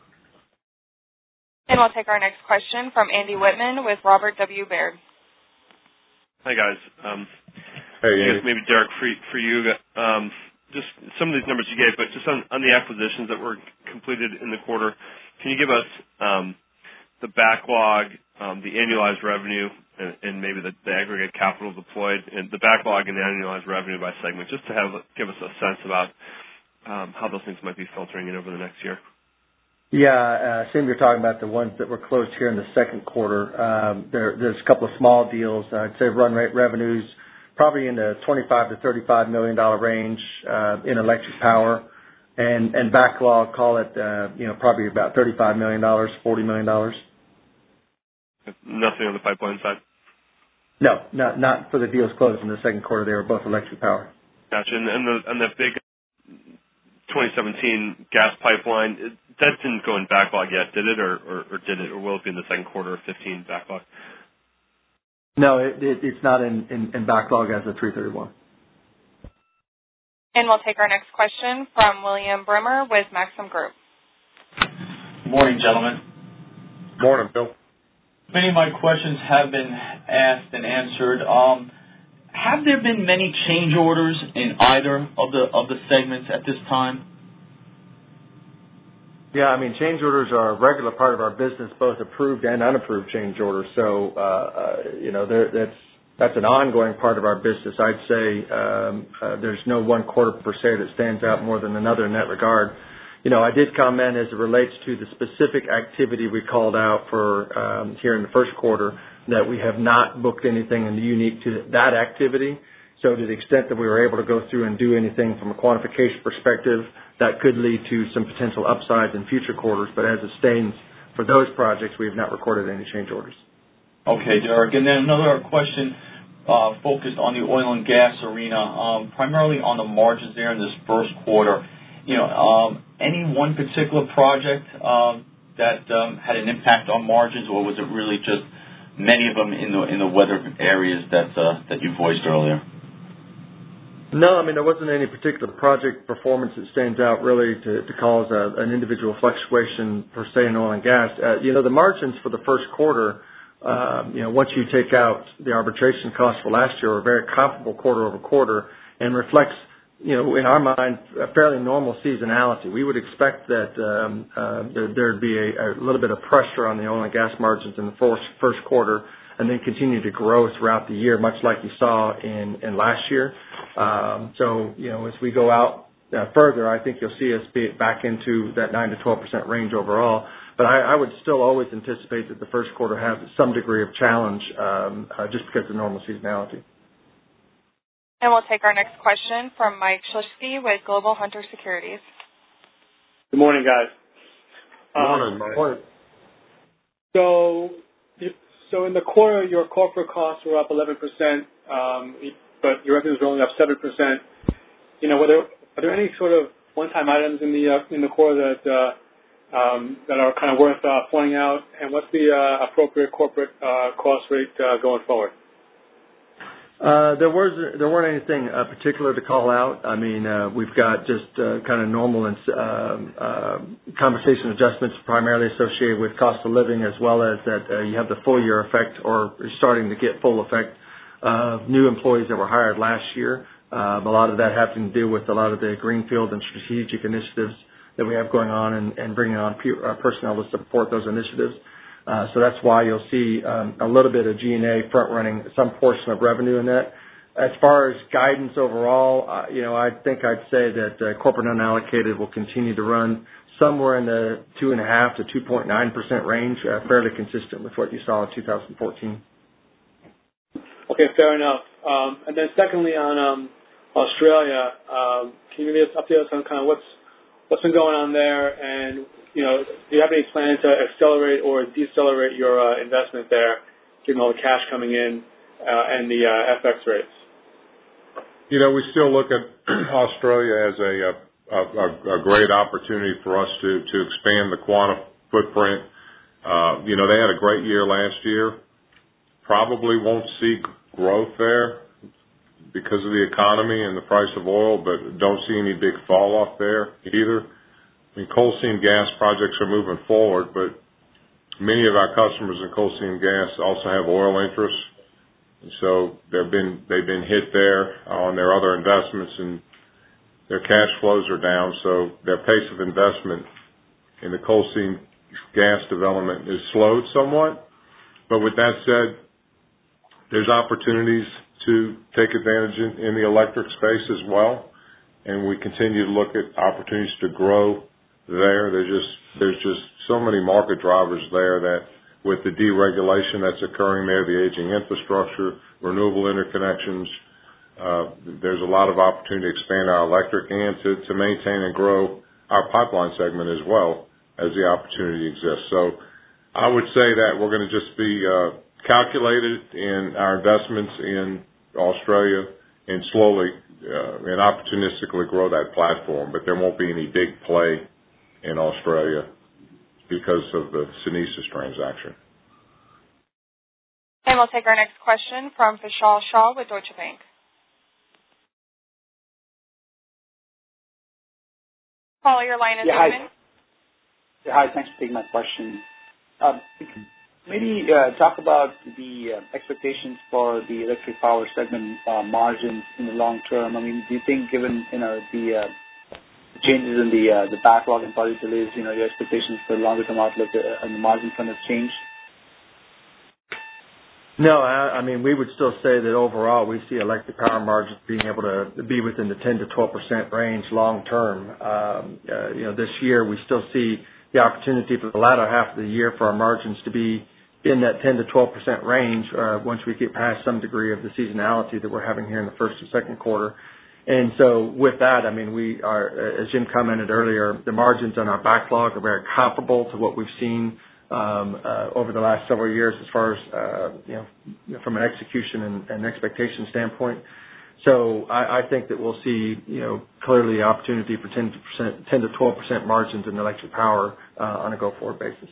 And we'll take our next question from Andy Whitman with Robert W. Baird. Hi, guys. Um, hey, I Andy. guess maybe, Derek, for, for you, um, just some of these numbers you gave, but just on, on the acquisitions that were completed in the quarter, can you give us um, the backlog, um, the annualized revenue, and, and maybe the, the aggregate capital deployed, and the backlog and the annualized revenue by segment, just to have give us a sense about Um, how those things might be filtering in over the next year? Yeah, uh, I assume you're talking about the ones that were closed here in the second quarter. Um, there, there's a couple of small deals. I'd say run rate revenues probably in the twenty-five to thirty-five million dollar range uh, in electric power, and and backlog, call it uh, you know probably about thirty-five million dollars, forty million dollars. Nothing on the pipeline side. No, not not for the deals closed in the second quarter. They were both electric power. Gotcha. And, and the and the big twenty seventeen gas pipeline, it, that didn't go in backlog yet, did it, or, or, or did it, or will it be in the second quarter of fifteen backlog? No, it, it, it's not in, in, in backlog as of three thirty-one. And we'll take our next question from William Brimmer with Maxim Group. Good morning, gentlemen. Morning, Bill. Many of my questions have been asked and answered. Um, have there been many change orders in either of the of the segments at this time? Yeah, I mean, change orders are a regular part of our business, both approved and unapproved change orders. So, uh, uh, you know, that's that's an ongoing part of our business. I'd say um, uh, there's no one quarter per se that stands out more than another in that regard. You know, I did comment as it relates to the specific activity we called out for um, here in the first quarter that we have not booked anything unique to that activity. So to the extent that we were able to go through and do anything from a quantification perspective, that could lead to some potential upsides in future quarters. But as it stands for those projects, we have not recorded any change orders. Okay, Derek. And then another question uh, focused on the oil and gas arena, um, primarily on the margins there in this first quarter. You know, um, any one particular project um, that um, had an impact on margins, or was it really just many of them in the in the weather areas that uh, that you voiced earlier? No, I mean, there wasn't any particular project performance that stands out really to, to cause a, an individual fluctuation per se in oil and gas. Uh, you know, the margins for the first quarter, uh, you know, once you take out the arbitration costs for last year, are very comparable quarter over quarter and reflects, you know, in our mind, a fairly normal seasonality. We would expect that um, uh, there would be a, a little bit of pressure on the oil and gas margins in the first, first quarter and then continue to grow throughout the year, much like you saw in, in last year. Um, so, you know, as we go out uh, further, I think you'll see us be back into that nine to twelve percent range overall. But I, I would still always anticipate that the first quarter has some degree of challenge um, uh, just because of normal seasonality. And we'll take our next question from Mike Shlisky with Global Hunter Securities. Good morning, guys. Good morning, Mike. Morning. So, so in the quarter, your corporate costs were up eleven percent, um, but your revenues were only up seven percent. You know, were there, are there any sort of one-time items in the uh, in the quarter that uh, um, that are kind of worth uh, pointing out? And what's the uh, appropriate corporate uh, cost rate uh, going forward? Uh, there was there weren't anything uh, particular to call out. I mean, uh, we've got just uh, kind of normal and uh, uh, compensation adjustments primarily associated with cost of living, as well as that uh, you have the full year effect, or starting to get full effect of new employees that were hired last year. Um, a lot of that having to do with a lot of the greenfield and strategic initiatives that we have going on, and, and bringing on pe- uh, personnel to support those initiatives. Uh, so that's why you'll see um, a little bit of G and A front-running some portion of revenue in that. As far as guidance overall, uh, you know, I think I'd say that uh, corporate unallocated will continue to run somewhere in the two point five to two point nine percent range, uh, fairly consistent with what you saw in two thousand fourteen. Okay, fair enough. Um, and then secondly, on um, Australia, um, can you maybe update us on kind of what's what's been going on there, and you know, do you have any plan to accelerate or decelerate your uh, investment there, given all the cash coming in uh, and the uh, F X rates? You know, we still look at Australia as a, a, a, a great opportunity for us to, to expand the Quanta footprint. Uh, you know, they had a great year last year. Probably won't see growth there because of the economy and the price of oil, but don't see any big fall off there either. I mean, coal seam gas projects are moving forward, but many of our customers in coal seam gas also have oil interests, and so they've been they've been hit there on their other investments, and their cash flows are down. So their pace of investment in the coal seam gas development is slowed somewhat. But with that said, there's opportunities to take advantage in, in the electric space as well, and we continue to look at opportunities to grow there. There's just there's just so many market drivers there that with the deregulation that's occurring there, the aging infrastructure, renewable interconnections, uh, there's a lot of opportunity to expand our electric and to, to maintain and grow our pipeline segment as well as the opportunity exists. So I would say that we're going to just be uh, calculated in our investments in Australia and slowly uh, and opportunistically grow that platform, but there won't be any big play in Australia because of the Sunesis transaction. And we'll take our next question from Vishal Shah with Deutsche Bank. Paul, your line is yeah, open. Hi. Yeah, hi, thanks for taking my question. Um, maybe uh, talk about the uh, expectations for the electric power segment uh, margins in the long term. I mean, do you think, given you know the uh, changes in the uh, the backlog and project delays, you know, your expectations for longer-term outlook uh, and the margin front has changed? No, I, I mean, we would still say that overall we see electric power margins being able to be within the ten to twelve percent range long term. Um, uh, you know, this year we still see the opportunity for the latter half of the year for our margins to be in that ten to twelve percent range uh, once we get past some degree of the seasonality that we're having here in the first and second quarter. And so with that, I mean, we are, as Jim commented earlier, the margins on our backlog are very comparable to what we've seen um, uh, over the last several years as far as, uh, you know, from an execution and, and expectation standpoint. So I, I think that we'll see, you know, clearly the opportunity for ten percent, ten to twelve percent margins in electric power uh, on a go-forward basis.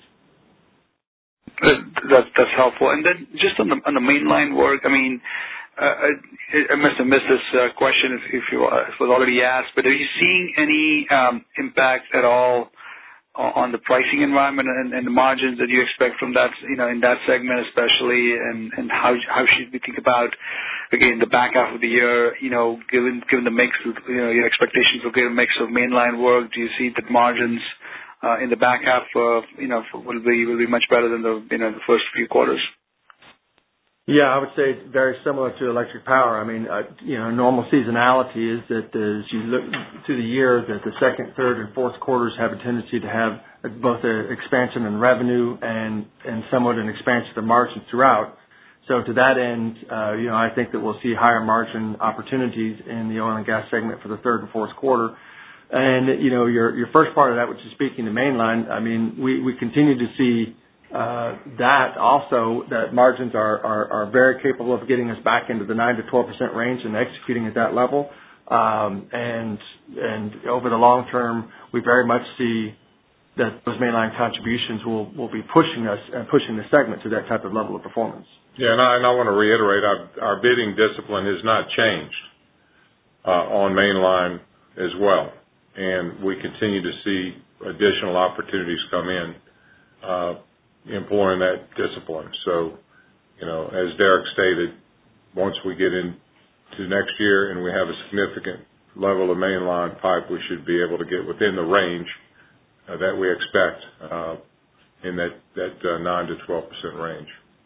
That's, that's helpful. And then just on the, on the mainline work, I mean, uh, I, I must have missed this uh, question if, if, you, uh, if it was already asked, but are you seeing any um, impact at all on the pricing environment and, and the margins that you expect from that, you know, in that segment especially, and, and how how should we think about, again, the back half of the year, you know, given given the mix, of, you know, your expectations will get a mix of mainline work. Do you see that margins uh, in the back half, uh, you know, will be will be much better than the you know the first few quarters? Yeah, I would say it's very similar to electric power. I mean, uh, you know, normal seasonality is that as you look through the year, that the second, third, and fourth quarters have a tendency to have both an expansion in revenue and, and somewhat an expansion of margins throughout. So to that end, uh, you know, I think that we'll see higher margin opportunities in the oil and gas segment for the third and fourth quarter. And, you know, your, your first part of that, which is speaking to mainline, I mean, we, we continue to see Uh, that also, that margins are, are, are very capable of getting us back into the nine to twelve percent range and executing at that level. Um, and, and over the long term, we very much see that those mainline contributions will, will be pushing us and pushing the segment to that type of level of performance. Yeah, and I, and I want to reiterate, our, our bidding discipline has not changed uh, on mainline as well. And we continue to see additional opportunities come in. Uh, employing that discipline. So, you know, as Derek stated, once we get into next year and we have a significant level of mainline pipe, we should be able to get within the range uh, that we expect uh, in that, that uh, nine to twelve percent range.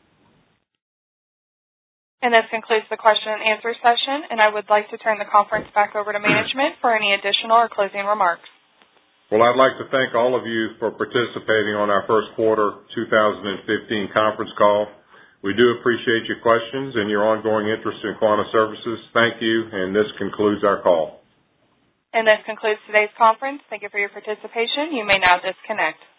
And this concludes the question and answer session, and I would like to turn the conference back over to management for any additional or closing remarks. Well, I'd like to thank all of you for participating on our first quarter two thousand fifteen conference call. We do appreciate your questions and your ongoing interest in Quanta Services. Thank you, and this concludes our call. And this concludes today's conference. Thank you for your participation. You may now disconnect.